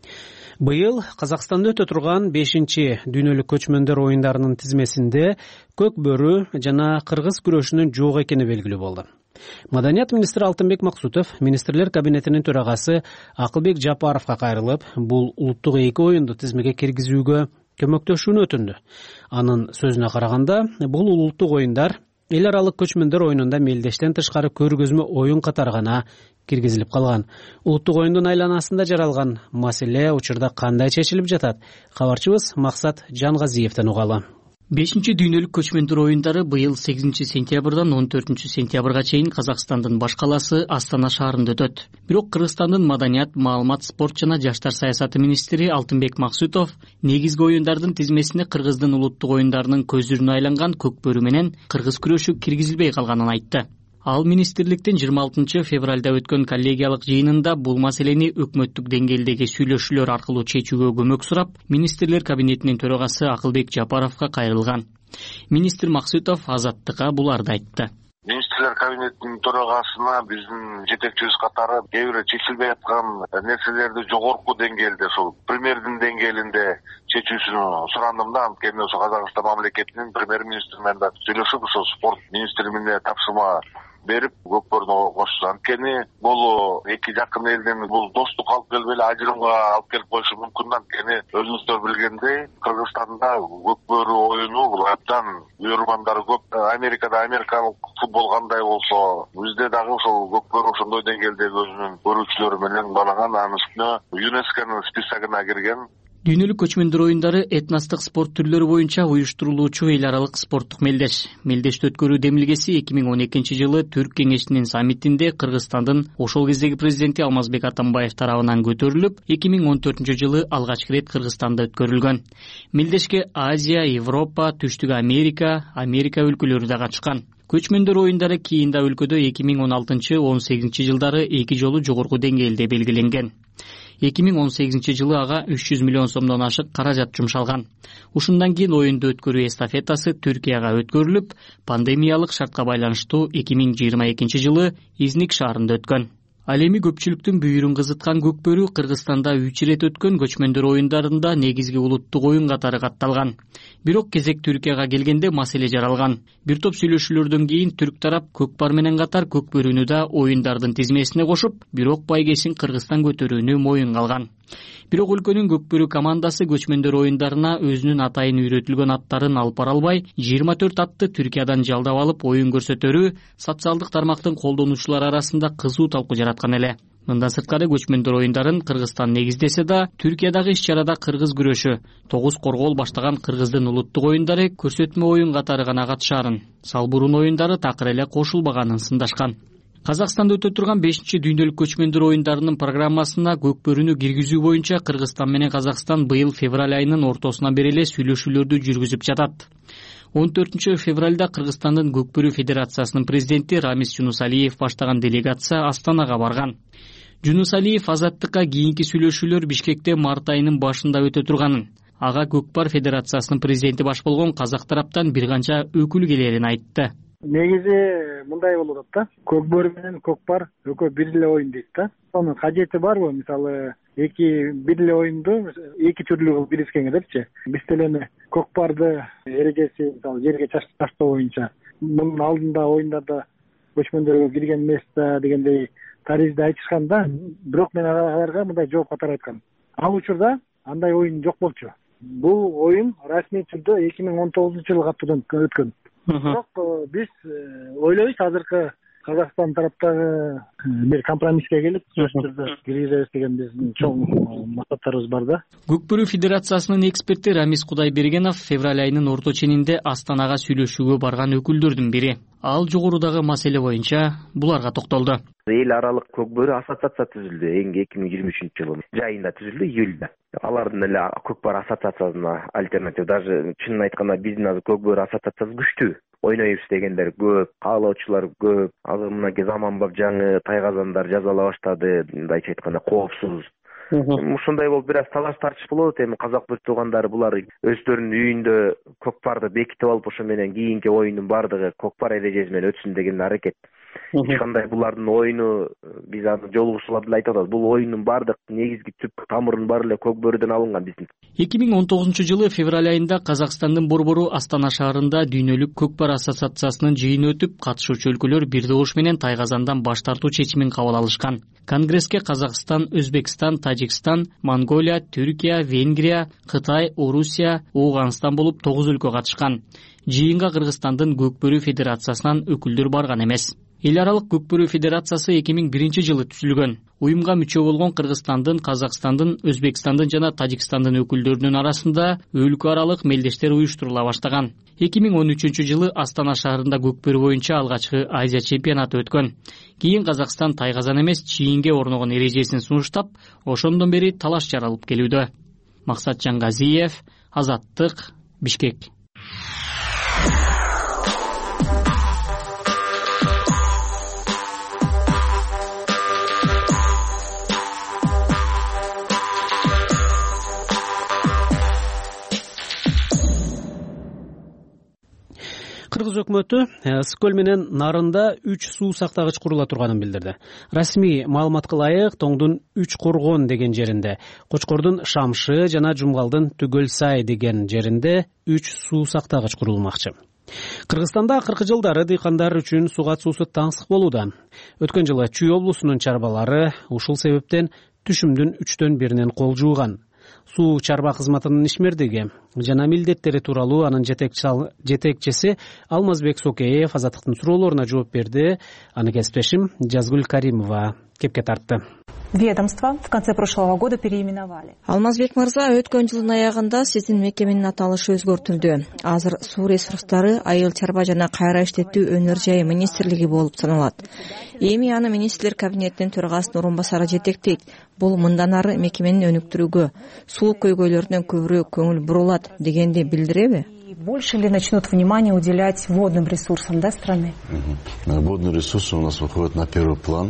[SPEAKER 2] Быйыл Казакстанда өтө турган 5-чи дүйнөлүк көчмөндөр оюндарынын тизмесинде көк бөрү жана кыргыз күрөшүнүн жок экени белгилүү болду. Маданият министри Алтынбек Максутов министрлер кабинетинин төрагасы Акылбек Жапаровго кайрылып, бул улуттук 2 оюнду тизмеге киргизүүгө көмөктөшүүнү өтүндү. Анын сөзүнө караганда, бул улуттук оюндар эл аралык көчмөндөр оюнунда мелдештен тышкары көргөзмө оюн катары гана киргизилип калган. Улуттук оюндун айланасында жаралган маселе учурда кандай чечилип жатат? Кабарчыбыз Максат Жангазиевден угалы.
[SPEAKER 14] 5-чи дүйнөлүк көчмөндөр оюндары быйыл 8-сентябрдан 14-сентябрга чейин Казакстандын баш каласы Астана шаарында өтөт. Бирок Кыргызстандын маданият, маалымат, спорт жана жаштар саясаты министри Алтынбек Максутов негизги оюндардын тизмесине кыргыздын улуттук оюндарынын көзүрүнө айланган көк бөрү менен кыргыз күрөшү киргизилбей калганын айтты. Ал министрликтин 26 февралда өткөн коллегиялык жыйынында бул маселени өкмөттүк деңгээлдеги сүйлөшүүлөр аркылуу чечүүгө көмөк сурап, министрлер кабинетинин төрагасы Акылбек Жапаровго кайрылган. Министр Максутов Азаттыкка буларды айтты.
[SPEAKER 20] Министрлер кабинетинин төрагасына биздин жетекчибиз катары кээ бир чечилбей аткан нерселерди жогорку деңгээлде, ошол премьердин деңгээлинде чечүүсүн сурандым да. Анткени ошо Казакстан мамлекетинин премьер-министри менен да сүйлөшүп, ошол спорт министрлигине тапшырма берип көкбөрүнө кошсу. Анткени бул эки жакын элдин бул достук алып келбей эле ажырымга алып келип коюшу мүмкүн. Анткени өзүңүздөр билгендей, Кыргызстанда көкбөрү оюну бул абдан уйрмандары көп. Америкада америкалык футбол кандай болсо, бизде дагы ошол көкбөрү ошондой деңгээлдеги өзүнүн көрүүчүлөрү менен балаган. Анын үстүнө ЮНЕСКОнун списогуна кирген.
[SPEAKER 14] Дүйнөлүк көчмөндөр оюндары этностук спорт түрлөрү боюнча уюштурулуучу эл аралык спорттук мелдеш. Мелдешти өткөрүү демилгеси 2012 жылы Түрк кеңешинин саммитинде Кыргызстандын ошол кездеги президенти Алмазбек Атамбаев тарабынан көтөрүлүп, 2014 жылы алгачкы рет Кыргызстанда өткөрүлгөн. Мелдешке Азия, Европа, Түштүк Америка өлкөлөрү да катышкан. Көчмөндөр оюндары кийинда өлкөдө 2016-18 жылдары 2 жолу жогорку деңгээлде белгиленген. 2018 жылы ага 300 миллион сомдон ашык каражат жумшалган. Ушундан кийин оюнду өткөрүү эстафетасы Түркияга өткөрүлүп, пандемиялык шартка байланыштуу 2022 жылы Изник шаарында өткөн. Ал эми көпчүлүктүн бүйүрүн кызыткан көкбөрү Кыргызстанда 3 ирет өткөн көчмөндөр оюндарында негизги улуттук оюн катары катталган. Бирок кезек Түркияга келгенде маселе жаралган. Бир топ сүйлөшүүлөрдөн кийин түрк тарап көкпар менен катар көкбөрүнү да оюндардын тизмесине кошуп, бирок байгесин Кыргызстан көтөрүүнү моюнга алган. Бирок өлкөнүн көкбөрү командасы көчмөндөр оюндарына өзүнүн атайын үйрөтүлгөн аттарын алып бара албай, 24 атты Түркиядан жалдап алып оюн көрсөтөрү социалдык тармактын колдонуучулары арасында кызуу талкуу жараткан эле. Мындан сырткары көчмөндөр оюндарын Кыргызстан негиздесе да, Түркиядагы иш-чарада кыргыз күрөшү, тогуз коргоол баштаган Кыргыздын улуттук оюндары көрсөтмө оюн катары гана катышаарын, салбурун оюндары такыр эле кошулбаганын сындашкан. Казакстанда өтө турган 5-чи дүйнөлүк көчмөндөр оюндарынын программасына көкбөрүнү киргизүү боюнча Кыргызстан менен Казакстан быйыл февраль айынын ортосунан бери эле сүйлөшүүлөрдү жүргүзүп жатат. 14 февралда Кыргызстандын көкбөрү федерациясынын президенти Рамис Жунусалиев баштаган делегация Астанага барган. Жунусалиев азаттыкка кийинки сүйлөшүүлөр Бишкекте март айынын башында өтө турганын, ага көкпар федерациясынын президенти баш болгон казак тараптан бир канча өкүл келерин айтты.
[SPEAKER 4] Негизи мындай болуп атат да. Көкбөрү менен көкпар экөө бир эле оюн дейт да. Анын кажети барбы? Мисалы, бир эле оюнду эки түрлүү кылып бирискенге депчи. Биз деле көкпарды эрежеси, мисалы, жерге таштоо боюнча мунун алдында оюндарда көчмөндөргө кирген эмес да дегендей таризди айтышкан да. Бирок мен аларга мындай жооп катары айткам. Ал учурда андай оюн жок болчу. Бул оюн расмий түрдө 2019 жылы катуудан өткөн. Бирок биз ойлойбуз азыркы Казакстан тараптагы бир компромисске келип, сөзсүздө киргизебиз деген биздин чоң максаттарыбыз бар да.
[SPEAKER 14] Көкбөрү федерациясынын эксперти Рамис Кудайбергенов февраль айынын орто ченинде Астанага сүйлөшүүгө барган өкүлдөрдүн бири. Ал жогорудагы маселе боюнча буларга токтолду.
[SPEAKER 21] Эл аралык көкбөрү ассоциация түзүлдү. 2023 жылы жайында түзүлдү, июлда. Алардын эле көкбөр ассоциациясына альтернатив, даже чынын айтканда биздин азыр көкбөр ассоциациясы күчтүү. Ойнойбуз дегендер көп, каалоочулар көп. Азыр мынакей заманбап жаңы тайгазандар жазала баштады, мындайча айтканда коопсуз. Ушундай болуп бир аз талаш тартыш болот. Эми казак бир туугандары булар өздөрүнүн үйүндө көкпарды бекитип алып, ошо менен кийинки оюндун бардыгы көкпар эрежеси менен өтсүн деген аракет. Эч кандай булардын оюну биз аны жолугушуулар деле айтып атабыз. Бул оюндун бардык негизги түп тамырынын баары эле көкбөрүдөн алынган биздин.
[SPEAKER 14] 2019 жылы февраль айында Казакстандын борбору Астана шаарында дүйнөлүк көкпар ассоциациясынын жыйыны өтүп, катышуучу өлкөлөр бир добуш менен тайгазандан баш тартуу чечимин кабыл алышкан. Конгресске Казакстан, Өзбекстан, Тажикстан, Монголия, Түркия, Венгрия, Кытай, Орусия, Ооганстан болуп 9 өлкө катышкан. Жыйынга Кыргызстандын көкбөрү федерациясынан өкүлдөр барган эмес. Эл аралык көкбөрү федерациясы 2001 жылы түзүлгөн. Уюмга мүчө болгон Кыргызстандын, Казакстандын, Өзбекстандын жана Тажикстандын өкүлдөрүнүн арасында өлкө аралык мелдештер уюштурула баштаган. 2013 жылы Астана шаарында көкбөрү боюнча алгачкы Азия чемпионаты өткөн. Кийин Казакстан тайгазан эмес, чийинге орногон эрежесин сунуштап, ошондон бери талаш жаралып келүүдө. Максат Жангазиев, Азаттык, Бишкек.
[SPEAKER 2] Кыргыз өкмөтү Ысык көл менен Нарында 3 суу сактагыч курула турганын билдирди. Расмий маалыматка ылайык Тоңдун 3 коргон деген жеринде, Кочкордун Шамшы жана Жумгалдын Түгөл Сай деген жеринде 3 суу сактагыч курулмакчы. Кыргызстанда акыркы жылдары дыйкандар үчүн суу катуусу таңсык болууда. Өткөн жылы Чүй облусунун чарбалары ушул себептен түшүмдүн 3төн 1-инен кол жууган. Суу чарба кызматынын ишмердиги жана милдеттери тууралуу анын жетекчиси Алмазбек Сокеев Азаттыктын суроолоруна жооп берди. Аны кесиптешим Жазгүл Каримова кепке тартты.
[SPEAKER 1] ведомства в конце прошлого года переименовали.
[SPEAKER 22] Алмазбек мырза, өткөн жылдын аягында сиздин мекеменин аталышы өзгөртүлдү. Азыр суу ресурстары, айыл чарба жана кайра иштетүү өнөр жайы министрлиги болуп саналат. Эми аны министрлер кабинетинин төрагасынын орун басары жетектейт. Бул мындан ары мекеменин өнүктүрүүгө, суу көйгөйлөрүнө көбүрөөк көңүл бурулат дегенди билдиреби?
[SPEAKER 1] Больше ли начнут внимание уделять водным ресурсам, да, страны?
[SPEAKER 23] Водные ресурсы у нас выходят на первый план.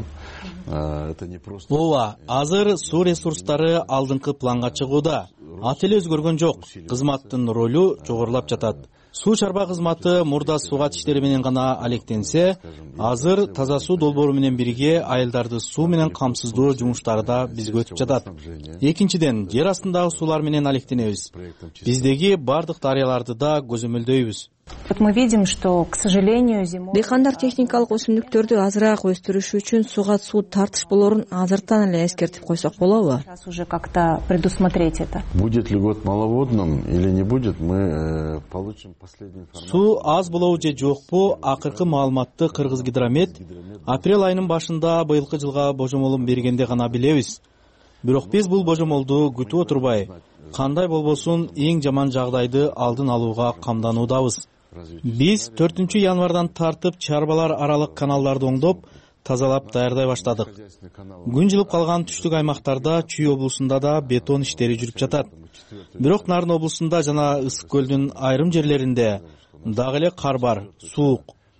[SPEAKER 24] Ооба, азыр суу ресурстары алдыңкы планга чыгууда. Ат эле өзгөргөн жок. Кызматтын ролу жогорулап жатат. Суу чарба кызматы мурда суугат иштери менен гана алектенсе, азыр таза суу долбоору менен бирге айылдарды суу менен камсыздоо жумуштары да бизге өтүп жатат. Экинчиден, жер астындагы суулар менен алектенебиз. Биздеги бардык дарыяларды да көзөмөлдөйбүз.
[SPEAKER 1] Мы видим, что, к сожалению, зимой...
[SPEAKER 22] Дыйкандар техникалык өсүмдүктөрдү азыраак өстүрүш үчүн сууга суу тартыш болорун азыртан эле эскертип койсок болобу?
[SPEAKER 1] Сейчас уже как-то предусмотреть это.
[SPEAKER 23] Будет ли год маловодным или не будет, мы получим последнюю информацию.
[SPEAKER 24] Суу аз болобу же жокпу, акыркы маалыматты Кыргызгидромет апрель айынын башында быйылкы жылга божомолун бергенде гана билебиз. Бирок биз бул божомолду күтүп отурбай, кандай болбосун эң жаман жагдайды алдын алууга камдануудабыз. Биз 4 январдан тартып чарбалар аралык каналдарды оңдоп, тазалап даярдай баштадык. Күн жылып калган түштүк аймактарда Чүй облусунда да бетон иштери жүрүп жатат. Бирок Нарын облусунда жана Ысык көлдүн айрым жерлеринде дагы эле кар бар, суук.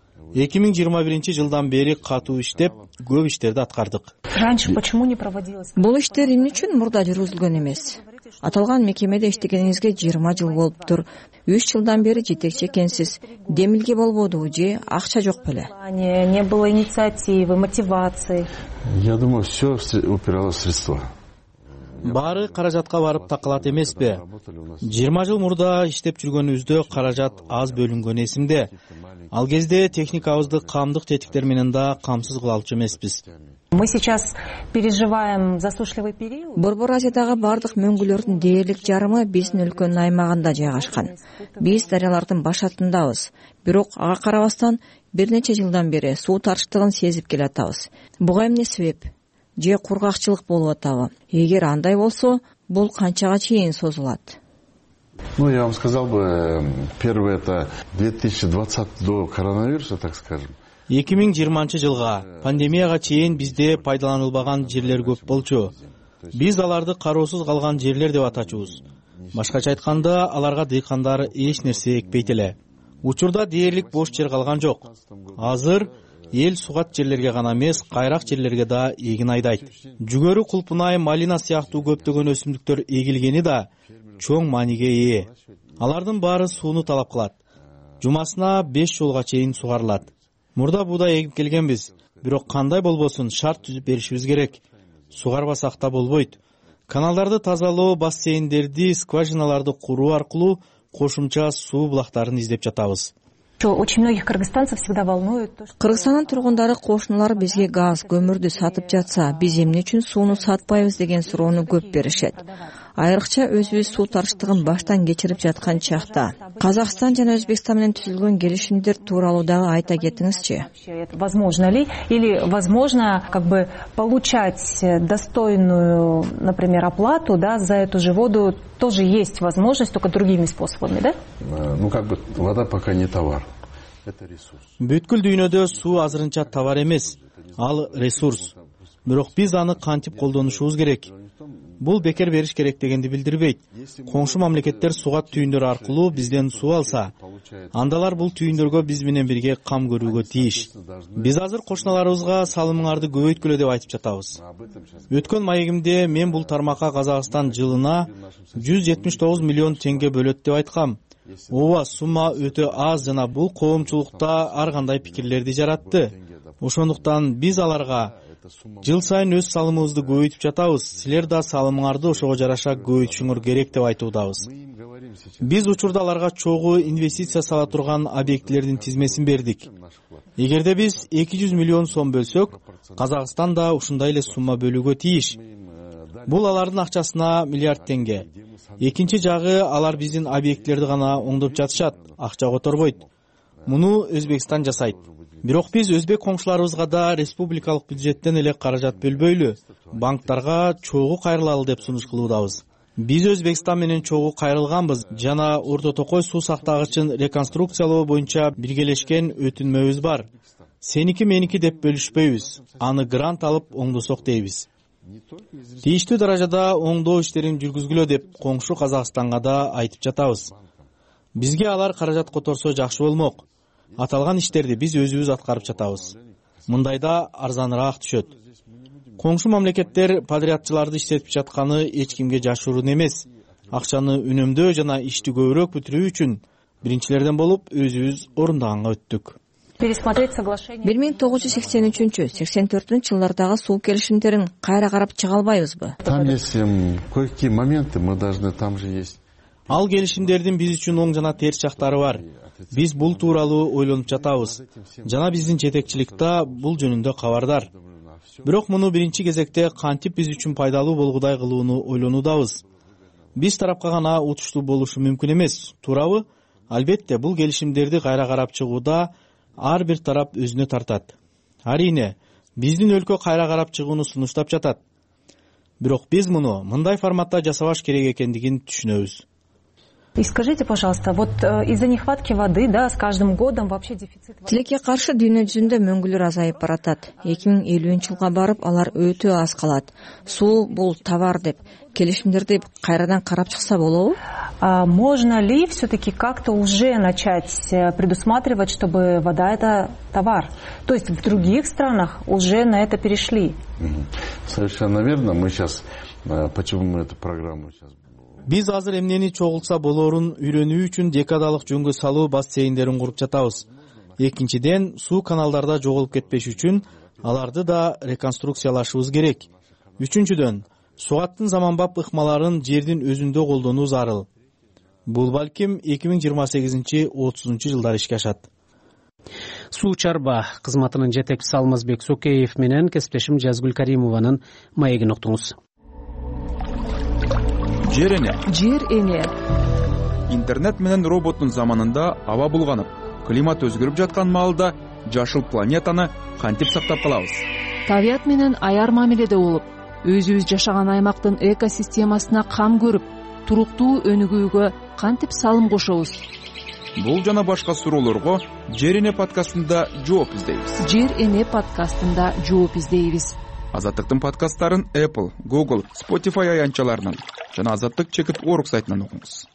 [SPEAKER 24] 2021 жылдан бери катуу иштеп, көп иштерди аткардык.
[SPEAKER 1] Раньше почему не проводилось?
[SPEAKER 22] Бул иштер эмне үчүн мурда жүргүзүлгөн эмес? Аталган мекемеде иштегениңизге 20 жыл болуптур. 3 жылдан бери жетекчи экенсиз. Демилге болбодубу же акча жок беле?
[SPEAKER 1] Не было инициативы, мотивации.
[SPEAKER 23] Я думаю, все упиралось в средства.
[SPEAKER 24] Баары каражатка барып такалат эмеспи? 20 жыл мурда иштеп жүргөнүбүздө каражат аз бөлүнгөн эсимде. Ал кезде техникабызды камдык тетиктер менен да камсыз кыла алчу эмеспиз.
[SPEAKER 1] Мы сейчас переживаем засушливый период.
[SPEAKER 22] Борбор Азиядагы бардык мөңгүлөрдүн дээрлик жарымы биздин өлкөнүн аймагында жайгашкан. Биз дарыялардын башатындабыз. Бирок ага карабастан бир нече жылдан бери суу тарыштыгын сезип келатабыз. Буга эмне себеп? Же кургакчылык болуп атабы? Эгер андай болсо, бул канчага чейин созулат?
[SPEAKER 23] Ну, я вам сказал бы, первое это 2020 до коронавируса, так скажем.
[SPEAKER 24] 2020 жылга пандемияга чейин бизде пайдаланылбаган жерлер көп болчу. Биз аларды кароосуз калган жерлер деп атачубуз. Башкача айтканда, аларга дыйкандар эч нерсе экпейт эле. Учурда дээрлик бош жер калган жок. Азыр эл сугат жерлерге гана эмес, кайрак жерлерге да эгин айдайт. Жүгөрү, кулпунай, малина сыяктуу көптөгөн өсүмдүктөр эгилгени да чоң мааниге ээ. Алардын баары сууну талап кылат. Жумасына 5 жолго чейин сугарылат. Мурда буудай эгип келгенбиз, бирок кандай болбосун шарт түзүп беришибиз керек. Сугарбасак да болбойт. Каналдарды тазалоо, бассейндерди, скважиналарды куруу аркылуу кошумча суу булактарын издеп жатабыз.
[SPEAKER 1] Очень многих кыргызстанцев всегда волнует.
[SPEAKER 22] Кыргызстандын тургундары кошуналар бизге газ, көмүрдү сатып жатса, биз эмне үчүн сууну сатпайбыз деген суроону көп беришет. Айрыкча өзүбүз суу тарыштыгын баштан кечирип жаткан чакта. Казакстан жана Өзбекстан менен түзүлгөн келишимдер тууралуу дагы айта кетиңизчи.
[SPEAKER 1] Возможно ли или возможно получать достойную, например, оплату, да, за эту же воду тоже есть возможность, только другими способами, да?
[SPEAKER 23] Ну вода пока не товар. Это ресурс.
[SPEAKER 24] Бүткүл дүйнөдө суу азырынча товар эмес, ал ресурс. Бирок биз аны кантип колдонушубуз керек? Бул бекер бериш керек дегенди билдирбейт. Коңшу мамлекеттер сугат түйүндөр аркылуу бизден суу алса, андалар бул түйүндөргө биз менен бирге кам көрүүгө тийиш. Биз азыр кошуналарыбызга салымыңарды көбөйткүлө деп айтып жатабыз. Өткөн маегимде мен бул тармакка Казакстан жылына 179 миллион теңге бөлөт деп айткам. Ооба, сумма өтө аз жана бул коомчулукта ар кандай пикирлерди жаратты. Ошондуктан биз аларга жыл сайын өз салымыбызды көбөйтүп жатабыз. Силер да салымыңарды ошого жараша көбөйтүшүңөр керек деп айтуудабыз. Биз учурда аларга чогуу инвестиция сала турган объектилердин тизмесин бердик. Эгерде биз 200 миллион сом бөлсөк, Казакстан да ушундай эле сумма бөлүүгө тийиш. Бул алардын акчасына миллиард теңге. Экинчи жагы, алар биздин объектилерди гана оңдоп жатышат, акча которбойт. Муну Өзбекстан жасайт. бирок биз өзбек коңшуларыбызга да республикалык бюджеттен эле каражат бөлбөйлү, банктарга чогуу кайрылалы деп сунуш кылуудабыз. Биз Өзбекстан менен чогуу кайрылганбыз жана Орто Токой суу сактагычын реконструкциялоо боюнча биргелешкен өтүнмөбүз бар. Сеники меники деп бөлүшпөйбүз. Аны грант алып оңдосок дейбиз. Тийиштүү даражада оңдоо иштерин жүргүзгүлө деп коңшу Казакстанга да айтып жатабыз. Бизге алар каражат которсо жакшы болмок. Аталган иштерди биз өзүбүз аткарып жатабыз. Мындайда арзаныраак түшөт. Коңшу мамлекеттер подрядчыларды иштетип жатканы эч кимге жашыруун эмес. Акчаны үнөмдөө жана ишти көбүрөөк бүтүрүү үчүн биринчилерден болуп өзүбүз орундаганга өттүк.
[SPEAKER 22] 1983-84 жылдардагы суу келишимдерин кайра карап чыга албайбызбы?
[SPEAKER 23] Там есть кое-какие моменты, мы должны, там же есть.
[SPEAKER 24] Ал келишимдердин биз үчүн оң жана терс жактары бар. Биз бул тууралуу ойлонуп жатабыз. Жана биздин жетекчиликте бул жөнүндө кабардар. Бирок муну биринчи кезекте кантип биз үчүн пайдалуу болгудай кылууну ойлонуудабыз. Биз тарапка гана утуштуу болушу мүмкүн эмес, туурабы? Албетте, бул келишимдерди кайра карап чыгууда ар бир тарап өзүнө тартат. Арине, биздин өлкө кайра карап чыгууну сунуштап жатат. Бирок биз муну мындай форматта жасабаш керек экендигин түшүнөбүз.
[SPEAKER 1] И скажите, пожалуйста, вот из-за нехватки воды, да, с каждым годом вообще дефицит воды.
[SPEAKER 22] Тилекке каршы дүйнө жүзүндө мөңгүлөр азайып баратат. 2050-жылга барып алар өтө аз калат. Суу бул товар деп келишимдерди кайрадан карап чыкса болобу?
[SPEAKER 1] Можно ли все-таки как-то уже начать предусматривать, чтобы вода это товар? То есть в других странах уже на это перешли?
[SPEAKER 23] Совершенно верно. Мы сейчас, почему мы эту программу сейчас...
[SPEAKER 24] Биз азыр эмнени чогулса болоорун үйрөнүү үчүн декадалык жөнгө салуу бассейндерин куруп жатабыз. Экинчиден, суу каналдарда жоголуп кетпеш үчүн аларды да реконструкциялашыбыз керек. Үчүнчүдөн, сугаттын заманбап ыкмаларын жердин өзүндө колдонуу зарыл. Бул балким 2028-30 жылдар ишке ашат.
[SPEAKER 2] Суу чарба кызматынын жетекчиси Алмазбек Сокеев менен кесиптешим Жазгүл Каримованын маегин уктуңуз.
[SPEAKER 3] Жер эне.
[SPEAKER 5] Интернет менен роботтун заманында аба булганып, климат өзгөрүп жаткан маалда жашыл планетаны кантип сактап калабыз?
[SPEAKER 11] Табият менен аяр мамиледе болуп, өзүбүз жашаган аймактын экосистемасына кам көрүп, туруктуу өнүгүүгө кантип салым кошобуз?
[SPEAKER 5] Бул жана башка суроолорго Жер эне подкастында жооп издейбиз. Азаттыктын подкасттарын Apple, Google, Spotify аянтчаларынан жана Азаттык Чекит.org сайтынан окуңуз.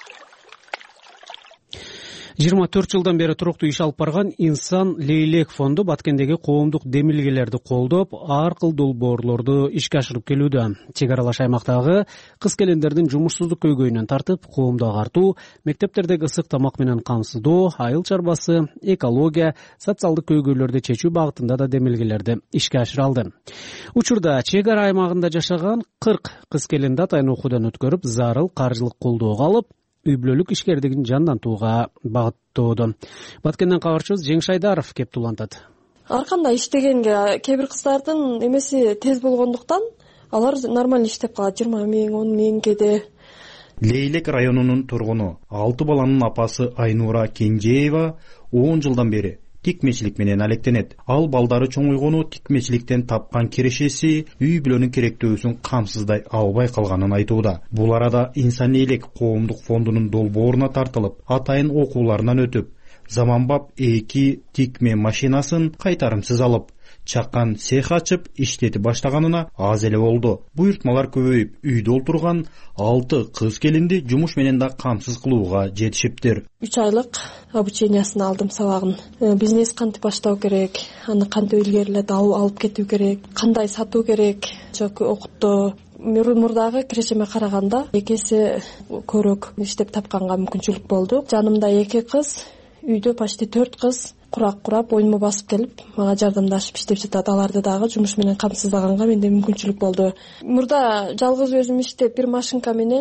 [SPEAKER 2] 24 жылдан бери туруктуу иш алып барган Инсан Лейлек фонду Баткендеги коомдук демилгелерди колдоп, ар кыл долбоорлорду ишке ашырып келүүдө. Чек аралаш аймактагы кыз келиндердин жумушсуздук көйгөйүнөн тартып, коомду агартуу, мектептердеги ысык тамак менен камсыздоо, айыл чарбасы, экология, социалдык көйгөйлөрдү чечүү багытында да демилгелерди ишке ашыра алды. Учурда чек ара аймагында жашаган 40 кыз келинди атайын окуудан өткөрүп, зарыл каржылык колдоого алып, үй бүлөлүк ишкердигин жандантууга багыттоодо. Баткенден кабарчыбыз Жеңиш Айдаров кеп улантат.
[SPEAKER 6] Ар кандай иштегенге кээ бир кыздардын эмеси тез болгондуктан алар нормально иштеп калат. 20 миң, 10 миң кеде.
[SPEAKER 7] Лейлек районунун тургуну 6 баланын апасы Айнура Кенжеева 10 жылдан бери тикмечилик менен алектенет. Ал балдары чоңойгону тикмечиликтен тапкан кирешеси үй бүлөнүн керектөөсүн камсыздай албай калганын айтууда. Бул арада Инсан Лейлек коомдук фондунун долбооруна тартылып, атайын окууларынан өтүп, заманбап 2 тикме машинасын кайтарымсыз алып, чакан цех ачып иштетип баштаганына аз эле болду. Буйртмалар көбөйүп, үйдө олтурган 6 кыз келинди жумуш менен да камсыз кылууга жетишиптир.
[SPEAKER 6] 3 айлык обучениясын алдым, сабагын. Бизнес кантип баштоо керек, аны кантип илгерилеп алып кетүү керек, кандай сатуу керек, окутту. Мурдагы кирешеме караганда 2 эсе көрөк иштеп тапканга мүмкүнчүлүк болду. Жанымда 2 кыз, үйдө почти 4 кыз курак курап, оюнума басып келип, мага жардамдашып иштеп жатат. Аларды дагы жумуш менен камсыздаганга менде мүмкүнчүлүк болду. Мурда жалгыз өзүм иштеп, бир машинка менен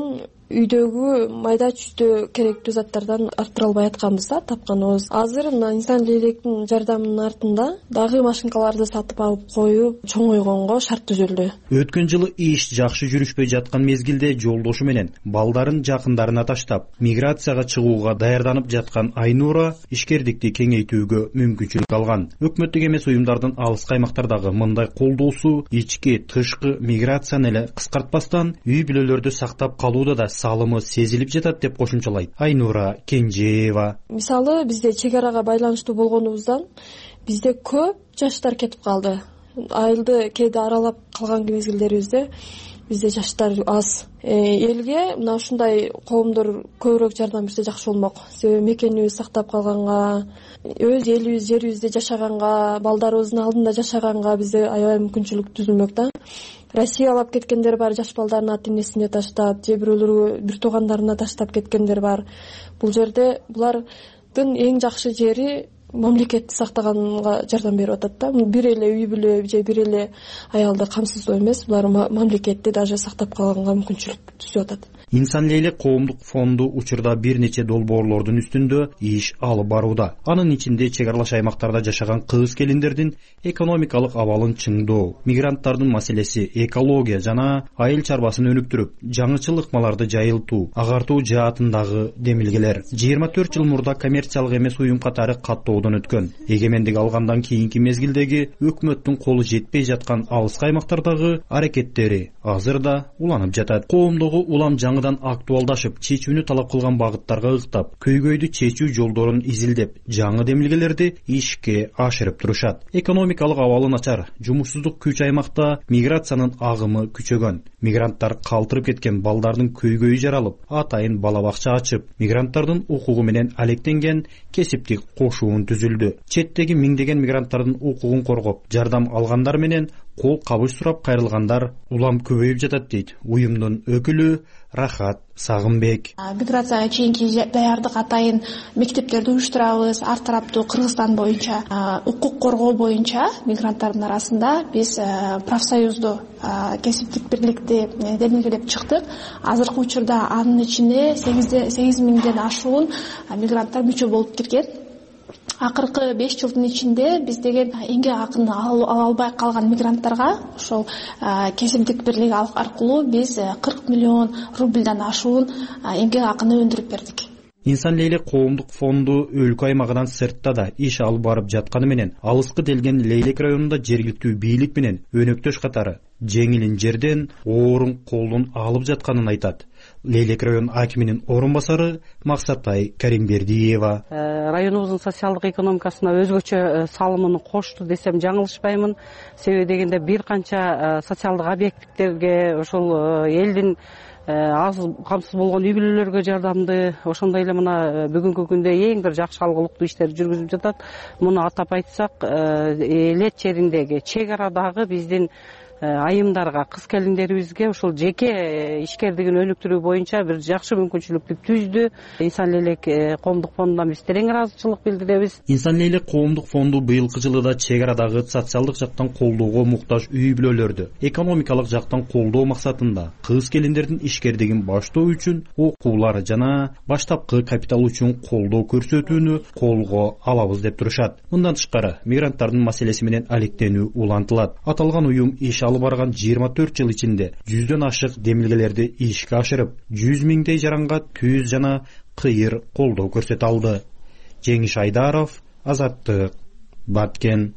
[SPEAKER 6] үйдөгү майда чүйдө керектүү заттардан арттыра албай атканбыз да тапканыбыз. Азыр мына инсан лейлектин жардамынын артында дагы машинкаларды сатып алып коюп чоңойгонго шарт түзүлдү.
[SPEAKER 7] Өткөн жылы иш жакшы жүрүшпөй жаткан мезгилде жолдошу менен балдарын жакындарына таштап миграцияга чыгууга даярданып жаткан Айнура ишкердикти кеңейтүүгө мүмкүнчүлүк алган. Өкмөттүк эмес уюмдардын алыскы аймактардагы мындай колдоосу ички тышкы миграцияны эле кыскартпастан үй бүлөлөрдү сактап калууда да салымы сезилип жатат деп кошумчалайт Айнура Кенжеева.
[SPEAKER 6] Мисалы бизде чек арага байланыштуу болгонубуздан бизде көп жаштар кетип калды. Айылды кээде аралап калган мезгилдерибизде бизде жаштар аз. Элге мына ушундай коомдор көбүрөөк жардам берсе жакшы болмок. Себеби мекенибизди сактап калганга, өз элибиз, жерибизде жашаганга, балдарыбыздын алдында жашаганга бизде аябай мүмкүнчүлүк түзүлмөк да. Россияга алып кеткендер бар, жаш балдарын ата энесине таштап, же бирөөлөрү бир туугандарына таштап кеткендер бар. Бул жерде булардын эң жакшы жери мамлекетти сактаганга жардам берип атат да. Бир эле үй бүлө же бир эле аялды камсыздоо эмес, булар мамлекетти даже сактап калганга мүмкүнчүлүк түзүп атат.
[SPEAKER 7] Инсан Лейлек коомдук фонду учурда бир нече долбоорлордун үстүндө иш алып барууда. Анын ичинде чек аралаш аймактарда жашаган кыз келиндердин экономикалык абалын чыңдоо, мигранттардын маселеси, экология жана айыл чарбасын өнүктүрүп, жаңычыл ыкмаларды жайылтуу, агартуу жаатындагы демилгелер. 24 жыл мурда коммерциялык эмес уюм катары каттоодон өткөн. Эгемендик алгандан кийинки мезгилдеги өкмөттүн колу жетпей жаткан алыскы аймактардагы аракеттери азыр да уланып жатат. Коомдогу улам жаңыдан актуалдашып, чечүүнү талап кылган багыттарга ыктап, көйгөйдү чечүү жолдорун изилдеп, жаңы демилгелерди ишке ашырып турушат. Экономикалык абалы начар, жумушсуздук күч аймакта миграциянын агымы күчөгөн. Мигранттар калтырып кеткен балдардын көйгөйү жаралып, атайын бала бакча ачып, мигранттардын укугу менен алектенген кесиптик кошуун түзүлдү. Четтеги миңдеген мигранттардын укугун коргоп, жардам алгандар менен кол кабыш сурап кайрылгандар улам көбөйүп жатат дейт уюмдун өкүлү Рахат Сагынбек.
[SPEAKER 3] Миграцияга чейинки даярдык атайын мектептерди уюштурабыз. Ар тараптуу Кыргызстан боюнча укук коргоо боюнча мигранттардын арасында биз профсоюздуу кесиптик бирликти демилгелеп чыктык. Азыркы учурда анын ичинде 8 миңден ашуун мигранттар мүчө болуп кирген. Акыркы 5 жылдын ичинде биз деген эмгек акын ала албай калган мигранттарга ошол кесиптик бирлик аркылуу биз 40 миллион рубльдан ашуун эмгек акыны өндүрүп бердик.
[SPEAKER 7] Инсан Лейлек коомдук фонду өлкө аймагынан сыртта да иш алып барып жатканы менен алыскы делген Лейлек районунда жергиликтүү бийлик менен өнөктөш катары жеңилин жерден оорун колдон алып жатканын айтат. Лейлек район акиминин орун басары Максатай Каримбердиева.
[SPEAKER 9] Районубуздун социалдык экономикасына өзгөчө салымын кошту десем жаңылышпаймын. Себеби дегенде бир канча социалдык объекттерге ошол элдин аз камсыз болгон үй бүлөлөргө жардамды, ошондой эле мына бүгүнкү күндө эң бир жакшы алгылыктуу иштер жүргүзүлүп жатат. Муну атап айтсак, элет жериндеги чек арадагы биздин айымдарга, кыз келиндерибизге ушул жеке ишкердигин өнүктүрүү боюнча бир жакшы мүмкүнчүлүктү түздү. Инсан Лейлек коомдук фондунан биз терең ыраазычылык билдиребиз.
[SPEAKER 7] Инсан Лейлек коомдук фонду быйылкы жылы да чек арадагы социалдык жактан колдоого муктаж үй бүлөлөрдү экономикалык жактан колдоо максатында кыз келиндердин ишкердигин баштоо үчүн окуулар жана баштапкы капитал үчүн колдоо көрсөтүүнү колго алабыз деп турушат. Мындан тышкары мигранттардын маселеси менен алектенүү улантылат. Аталган уюм иш алып барган 24 жыл ичинде 100дөн ашык демилгелерди ишке ашырып, 100 миңдей жаранга түз жана кыйыр колдоо көрсөтө алды. Жеңиш Айдаров, Азаттык, Баткен.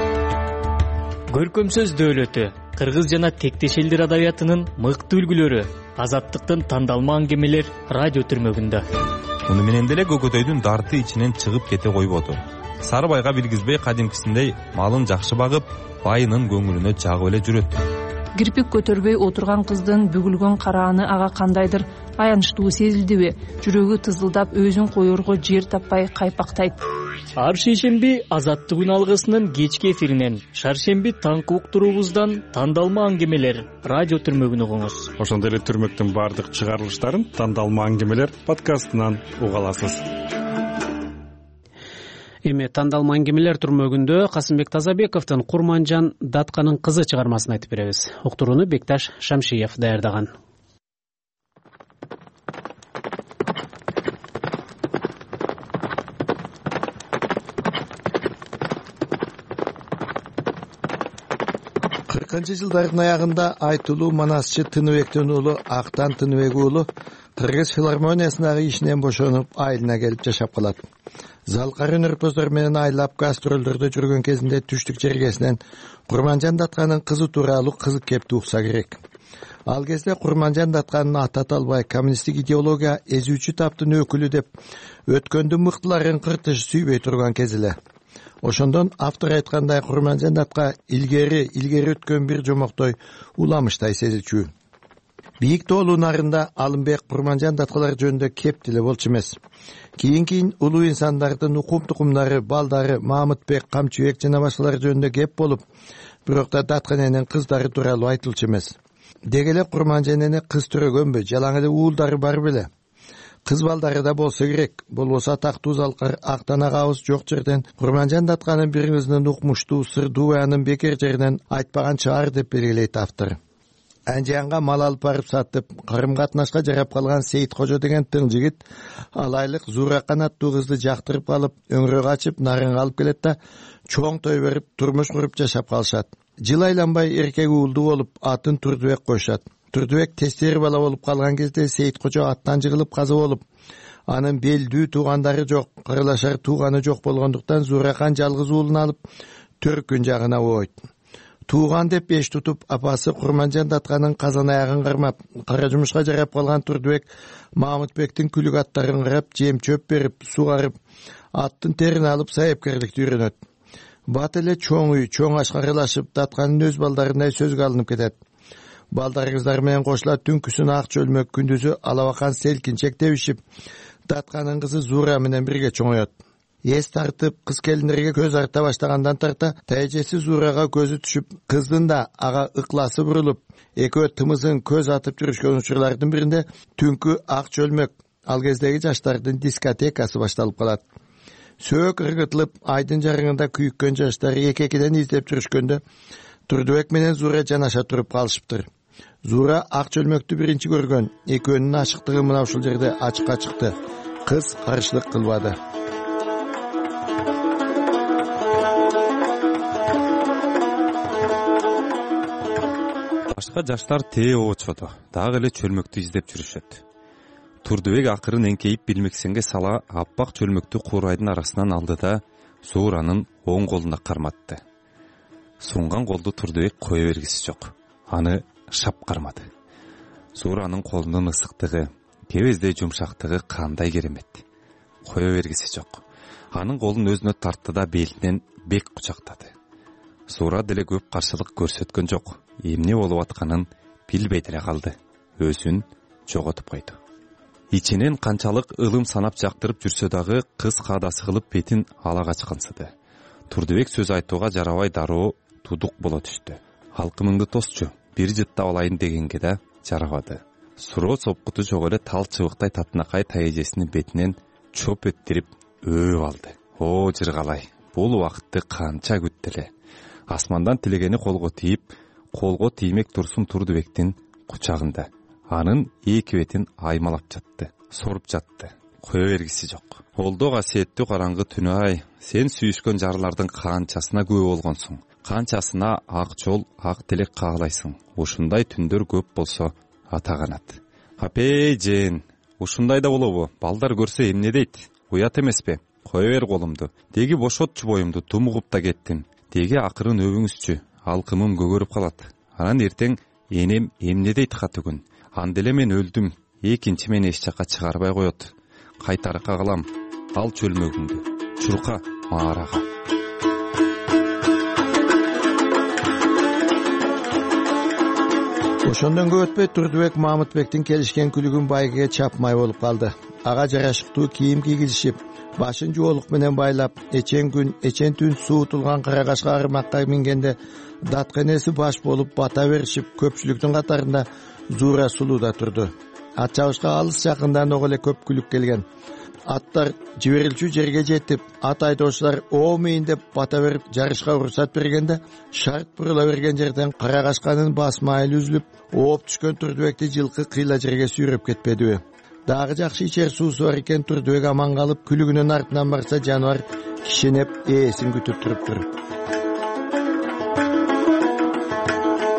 [SPEAKER 14] Көркөм сөз дөөлөтү, кыргыз жана тектеш элдер адабиятынын мыкты үлгүлөрү, Азаттыктын тандалма аңгемелер радио түрмөгүндө.
[SPEAKER 10] Муну менен деле көкөтөйдүн дарты ичинен чыгып кете койбоду. Сары байга билгизбей кадимкисиндей малын жакшы багып, байынын көңүлүнө жагып эле жүрөт.
[SPEAKER 12] Кирпик көтөрбөй отурган кыздын бүгүлгөн карааны ага кандайдыр аянычтуу сезилдиби? Жүрөгү тызылдап өзүн коерго жер таппай кайпактайт.
[SPEAKER 14] Ар шейшемби Азаттык үн алгысынын кечки эфиринен, шаршемби таңкы уктуруубуздан тандалма аңгемелер радио түрмөгүн угуңуз.
[SPEAKER 25] Ошондой эле түрмөктүн бардык чыгарылыштарын тандалма аңгемелер подкастынан уга аласыз.
[SPEAKER 2] Эми тандалма аңгемелер түрмөгүндө Касымбек Тазабековдун Курманжан Датканын кызы чыгармасын айтып беребиз. Уктурууну Бекташ Шамшиев даярдаган.
[SPEAKER 8] 40 жылдардын аягында айтылуу манасчы Тыныбектин уулу Актан Тыныбек уулу Кыргыз филармониясындагы ишинен бошонуп айылына келип жашап калат. Залкар өнөрпөздөр менен айлап гастролдордо жүргөн кезинде түштүк жергесинен Курманжан Датканын кызы тууралуу кызык кепти укса керек. Ал кезде Курманжан Датканын ата албай коммунисттик идеология эзүүчү таптын өкүлү деп өткөндүн мыктыларын кыртыш сүйбөй турган кез эле. Ошондон автор айткандай Курманжан Датка илгери өткөн бир жомоктой уламыштай сезилчү. Бийик тоолуу нарында Алымбек Курманжан Даткалар жөнүндө кеп деле болчу эмес. Кийин улуу инсандардын укум-тукумдары, балдары Мамытбек, Камчыбек жана башкалар жөнүндө кеп болуп, бирок да Датканенин кыздары тууралуу айтылчу эмес. Деги эле Курманжанене кыз төрөгөнбү, жалаң эле уулдары бар беле? Кыз балдары да болсо керек. Болбосо атактуу Залкар Актан агабыз жок жерден Курманжан Датканын бир кызынын укмуштуу, сырдуу баянын бекер жеринен айтпаган чаар деп белгилейт автор. Анжанга мал алып барып сатып, карым катнашка жарап калган Сейит Кожо деген тың жигит алайлык Зууракан аттуу кызды жактырып алып, өңрө качып, нарынга алып келет да чоң той берип, турмуш куруп жашап калышат. Жыл айланбай эркек уулду болуп, атын Турдубек коюшат. Турдубек тестери бала болуп калган кезде Сейит Кожо аттан жыгылып каза болуп, анын белдүү туугандары жок, кырылашар тууганы жок болгондуктан Зууракан жалгыз уулун алып Төркүн жагына ойт. Тууган деп эш тутуп, апасы Курманжан Датканын казан аягын кармап, кара жумушка жарап калган Турдубек Мамытбектин күлүк аттарын карап, жем чөп берип, сугарып, аттын терин алып сайыпкерликти үйрөнөт. Бат эле чоң үй, чоң ашка кырлашып, Датканын өз балдарындай сөзгө алынып кетет. Балдар кыздар менен кошула түнкүсүн ак чөлмөк, күндүзү алабакан селкинчек тебишип, Датканын кызы Зуура менен бирге чоңоет. Эс тартып, кыз келиндерге көз арта баштагандан тарта, тайжеси Зуурага көзү түшүп, кыздын да ага ыкласы бурулуп, экөө тымызын көз атып жүрүшкөн учурлардын биринде түнкү ак чөлмөк, ал кездеги жаштардын дискотекасы башталып калат. Сөөк ыргытылып, айдын жарыңында күйүккөн жаштар эки-экиден издеп жүрүшкөндө Турдубек менен Зуура жанаша туруп калышыптыр. Зуура ак чөлмөктү биринчи көргөн, экөөнүн ашыктыгы мына ушул жерде ачыкка чыкты. Кыз каршылык кылбады.
[SPEAKER 10] Башка жаштар тээ очоду, дагы эле чөлмөктү издеп жүрүшөт. Турдубек акырын эңкейип билмексенге сала аппак чөлмөктү куурайдын арасынан алды да Зууранын оң колуна карматты. Сунган колду Турдубек кое бергиси жок. Аны шап кармады. Зууранын колунун ысыктыгы, кебездей жумшактыгы кандай керемет. Кое бергиси жок. Анын колун өзүнө тартты да белинен бек кучактады. Зуура деле көп каршылык көрсөткөн жок. Эмне болуп атканын билбей деле калды. Өзүн жоготуп койду. Ичинен канчалык ылым санап жактырып жүрсө дагы кыз каадасы кылып бетин ала качкансыды. Турдубек сөз айтууга жарабай дароо тудук боло түштү. Алкымыңды тосчу, бир жыттап алайын дегенге да жарабады. Суроо сопкуту жок эле тал чыбыктай татынакай тайэжесинин бетинен чоп өттүрүп өөп алды. О жыргалай, бул убакытты канча күттү эле. Асмандан тилегени колго тиймек турсун Турдубектин кучагында. Анын эки бетин аймалап жатты, соруп жатты. Кое бергиси жок. Олдо касиеттүү караңгы түнү ай, сен сүйүшкөн жарлардын канчасына күбө болгонсуң. Канчасына ак жол, ак тилек каалайсың. Ушундай түндөр көп болсо ата канат. Апей жен, ушундай да болобу? Балдар көрсө эмне дейт? Уят эмеспи? Кое бер колумду. Деги бошотчу боюмду, тумугуп да кеттим. Деги акырын өбүңүзчү, алкымым көгөрүп калат. Анан эртең энем эмне дейт катыгүн. Анделе мен өлдүм, экинчи мени эч жакка чыгарбай коет. Кайтарыкка калам, ал чөлмөгүңдү, чурка маарага.
[SPEAKER 8] Ошондон көп өтпөй Турдубек Мамытбектин келишкен күлүгүн байгеге чапмай болуп калды. Ага жарашыктуу кийим кийгизишип, башын жуолук менен байлап, эчен күн, эчен түн суутулган карагашка армакка мингенде Датканеси баш болуп бата беришип, көпчүлүктүн катарында Зуура сулууда турду. Ат чабышка алыс жакындан ого эле көп күлүк келген. Аттар жиберилчү жерге жетип, ат айдоочулар оомейин деп бата берип жарышка уруксат бергенде, шарт бурула берген жерден карагашканын бас майылы үзүлүп, ооп түшкөн Турдубекти жылкы кыйла жерге сүйрөп кетпедиби? Дагы жакшы ичер суусу бар экен, Турдубек аман калып, күлүгүнүн артынан барса жаныбар кишинеп ээсин күтүп туруптур.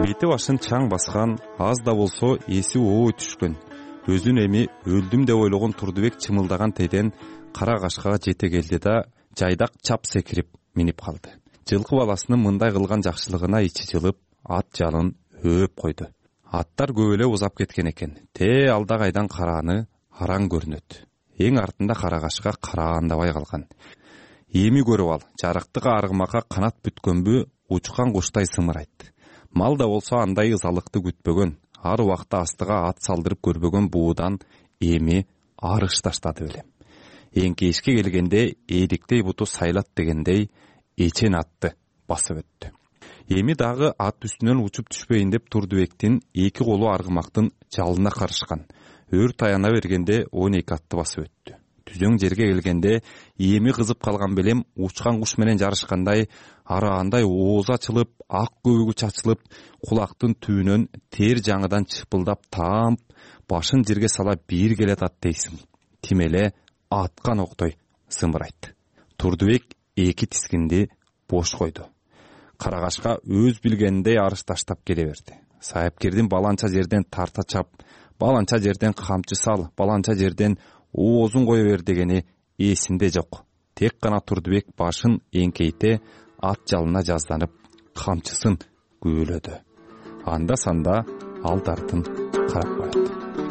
[SPEAKER 10] бети башын чаң баскан, аз да болсо эси ой түшкөн, өзүн эми өлдүм деп ойлогон Турдубек чымылдаган тейден кара кашкага жете келди да жайдак чап секирип минип калды. Жылкы баласынын мындай кылган жакшылыгына ичи жылып, ат жалын өөп койду. Аттар көп эле узап кеткен экен. Алда кайдан карааны араң көрүнөт. Эң артында кара кашка караандабай калган. Эми көрүп ал, жарыктык аргымакка канат бүткөнбү, учкан куштай сымырайт. Мал да болсо андай ызалыкты күтпөгөн, ар убакта астыга ат салдырып көрбөгөн буудан эми арыш таштады белем. Эңкейишке келгенде эдиктей буту сайлат дегендей эчен атты басып өттү. Эми дагы ат үстүнөн учуп түшпөйүн деп Турдубектин эки колу аргымактын жалына карышкан. Өр таяна бергенде 12 атты басып өттү. Түзөң жерге келгенде эми кызып калган белем учкан куш менен жарышкандай араандай ооз ачылып, ак көбүгү чачылып, кулактын түбүнөн тер жаңыдан чыпылдап таамп, башын жерге сала бир келет ат дейсиң. Тим эле аткан октой сымырайт. Турдубек эки тискинди бош койду. Карагашка өз билгениндей арыш таштап келе берди. Сайыпкердин баланча жерден тарта чап, баланча жерден камчы сал, баланча жерден оозун кое бер дегени эсинде жок. Тек гана Турдубек башын эңкейте ат жалына жазданып, камчысын күбөлөдү. Анда санда алды артын карап коет.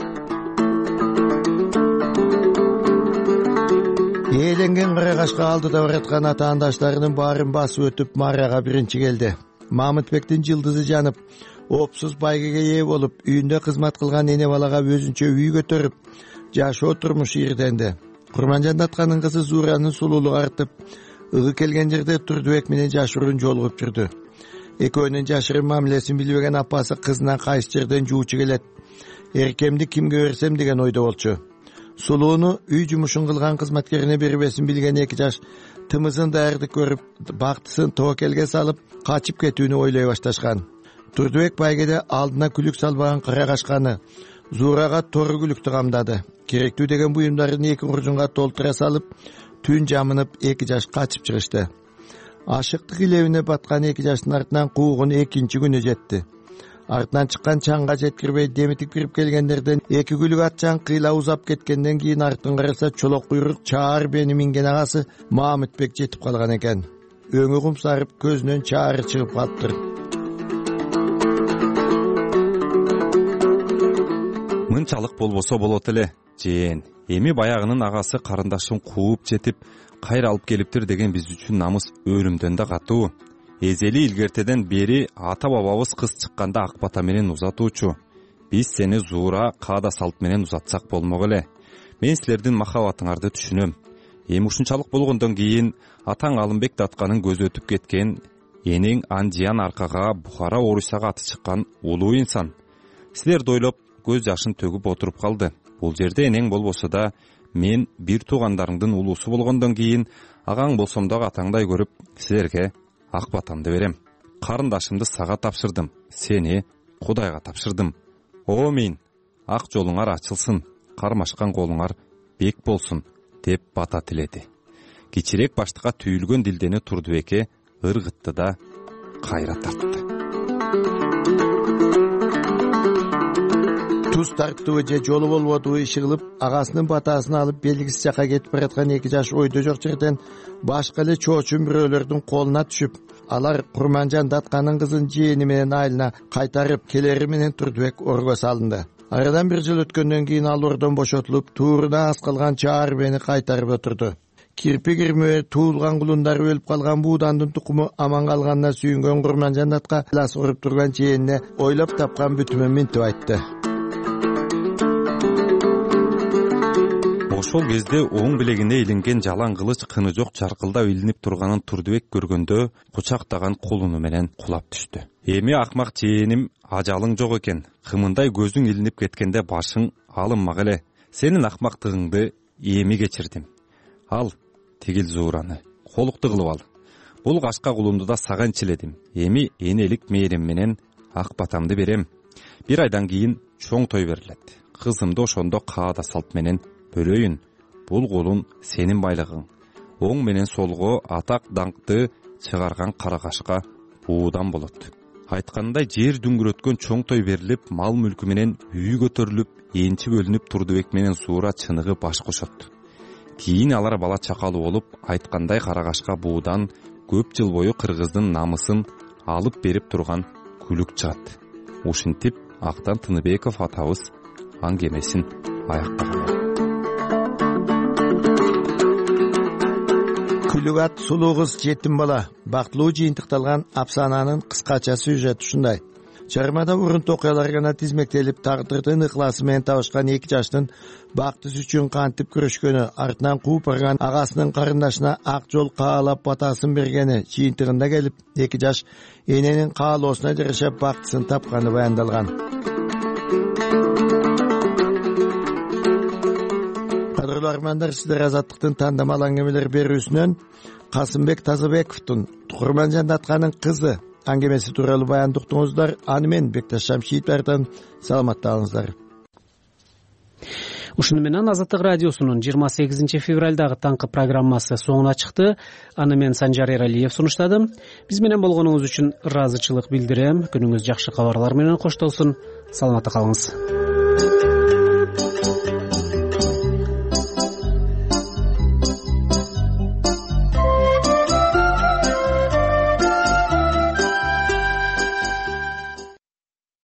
[SPEAKER 8] Ээленген кара кашка алдыда бараткан атаандаштарынын баарын басып өтүп Марияга биринчи келди. Мамытбектин жылдызы жанып, опсуз байгеге ээ болуп, үйүндө кызмат кылган эне балага өзүнчө үй көтөрүп, жашоо турмушу ирденди. Курманжан Датканын кызы Зууранын сулуулугу артып, ыгы келген жерде Турдубек менен жашыруун жолугуп жүрдү. Экөөнүн жашырын мамилесин билбеген апасы кызынан кайсы жерден жуучу келет. Эркемди кимге берсем деген ойдо болчу. Сулууну үй жумушун кылган кызматкерине бербесин билген эки жаш тымызын даярды көрүп, бактысын тобокелге салып, качып кетүүнү ойлой башташкан. Турдубек байгеде алдына күлүк салбаган кара кашканы, Зуурага тору күлүктү камдады. Керектүү деген буюмдарын эки куржунга толтура салып, түн жамынып эки жаш качып чыгышты. Ашыктык илебине баткан эки жаштын артынан куугун экинчи күнү жетти. Артынан чыккан чаңга жеткирбей деметип кирип келгендерден эки күлүк атчан кыйла узап кеткенден кийин артын караса чолок куйрук чаар бени минген агасы Мамытбек жетип калган экен. Өңү кумсарып, көзүнөн чаары чыгып калыптыр.
[SPEAKER 10] Мынчалык болбосо болот эле, жээн. Эми баягынын агасы карындашын кууп жетип, кайра алып келиптир деген биз үчүн намыс өлүмдөн да катуу. Эзели илгертеден бери ата бабабыз кыз чыкканда ак бата менен узатуучу. Биз сени Зуура каада салт менен узатсак болмок эле. Мен силердин махабатыңарды түшүнөм. Эми ушунчалык болгондон кийин атаң Алымбек Датканын көзү өтүп кеткен, энең Анжиян аркага Бухара Орусага аты чыккан улуу инсан. Силерди ойлоп көз жашын төгүп отуруп калды. Бул жерде энең болбосо да, мен бир туугандарыңдын улуусу болгондон кийин агаң болсом дагы атаңдай көрүп, силерге ак батамды берем. Карындашымды сага тапшырдым, сени Кудайга тапшырдым. Омин, ак жолуңар ачылсын, кармашкан колуңар бек болсун деп бата тиледи. Кичирээк баштыкка түйүлгөн дилдени Турдубекке ыргытты да кайра тартты.
[SPEAKER 8] Туз тарттыбы же жолу болбодубу иши кылып, агасынын батасын алып белгисиз жака кетип бараткан эки жаш ойдо жок жерден башка эле чоочун бирөөлөрдүн колуна түшүп, алар Курманжан Датканын кызын жээни менен айылына кайтарып келери менен Турдубек орго салынды. Арадан бир жыл өткөндөн кийин ал ордон бошотулуп, тууруна аз калган чаар бени кайтарып отурду. Кирпи кирмөө туулган кулундары өлүп калган буудандын тукуму аман калганына сүйүнгөн Курманжан Датка лас уруп турган жээнине ойлоп тапкан бүтүмүн минтип айтты.
[SPEAKER 10] Ошол кезде оң билегине илинген жалаң кылыч кыны жок жаркылдап илинип турганын Турдубек көргөндө кучактаган кулуну менен кулап түштү. Эми акмак жээним, ажалың жок экен. Кымындай көзүң илинип кеткенде башың алынмак эле. Сенин акмактыгыңды эми кечирдим. Ал тигил Зуураны колукту кылып ал. Бул кашка кулумду да сага энчиледим. Эми энелик мээрим менен ак батамды берем. Бир айдан кийин чоң той берилет. Кызымды ошондо каада салт менен бөлөйүн. Бул кулун сенин байлыгың. Оң менен солго атак даңкты чыгарган кара кашка буудан болот. айткандай жер дүңгүрөткөн чоң той берилип, мал мүлкү менен үй көтөрүлүп, энчи бөлүнүп Турдубек менен Суура чыныгы баш кошот. Кийин алар бала чакалуу болуп, айткандай Карагашка буудан көп жыл бою кыргыздын намысын алып берип турган күлүк чыгат. Ушинтип Актан Тыныбеков атабыз аңгемесин аяктаган.
[SPEAKER 8] Күлүк ат сулуу кыз жетим бала бактылуу жыйынтыкталган апсананын кыскача сюжети ушундай. Чыгармада урунтуу окуялар гана тизмектелип, тагдырдын ыкласы менен табышкан эки жаштын бактысы үчүн кантип күрөшкөнү, артынан кууп барган агасынын карындашына ак жол каалап батасын бергени, жыйынтыгында келип эки жаш эненин каалоосуна жараша бактысын тапканы баяндалган. Кадырлуу армандар, сиздер Азаттыктын тандамал аңгемелер берүүсүнөн Касымбек Тазабековдун Туркурман Жандатканын кызы аңгемеси тууралуу баянды уктуңуздар. Аны мен Бекташ Шамшиевдерден саламатталыңыздар.
[SPEAKER 2] Ушуну менен Азаттык радиосунун 28 февралдагы таңкы программасы соңуна чыкты. Аны мен Санжар Эралиев сунуштадым. Биз менен болгонуңуз үчүн ыраазычылык билдирем. Күнүңүз жакшы кабарлар менен коштолсун. Саламатта калыңыз.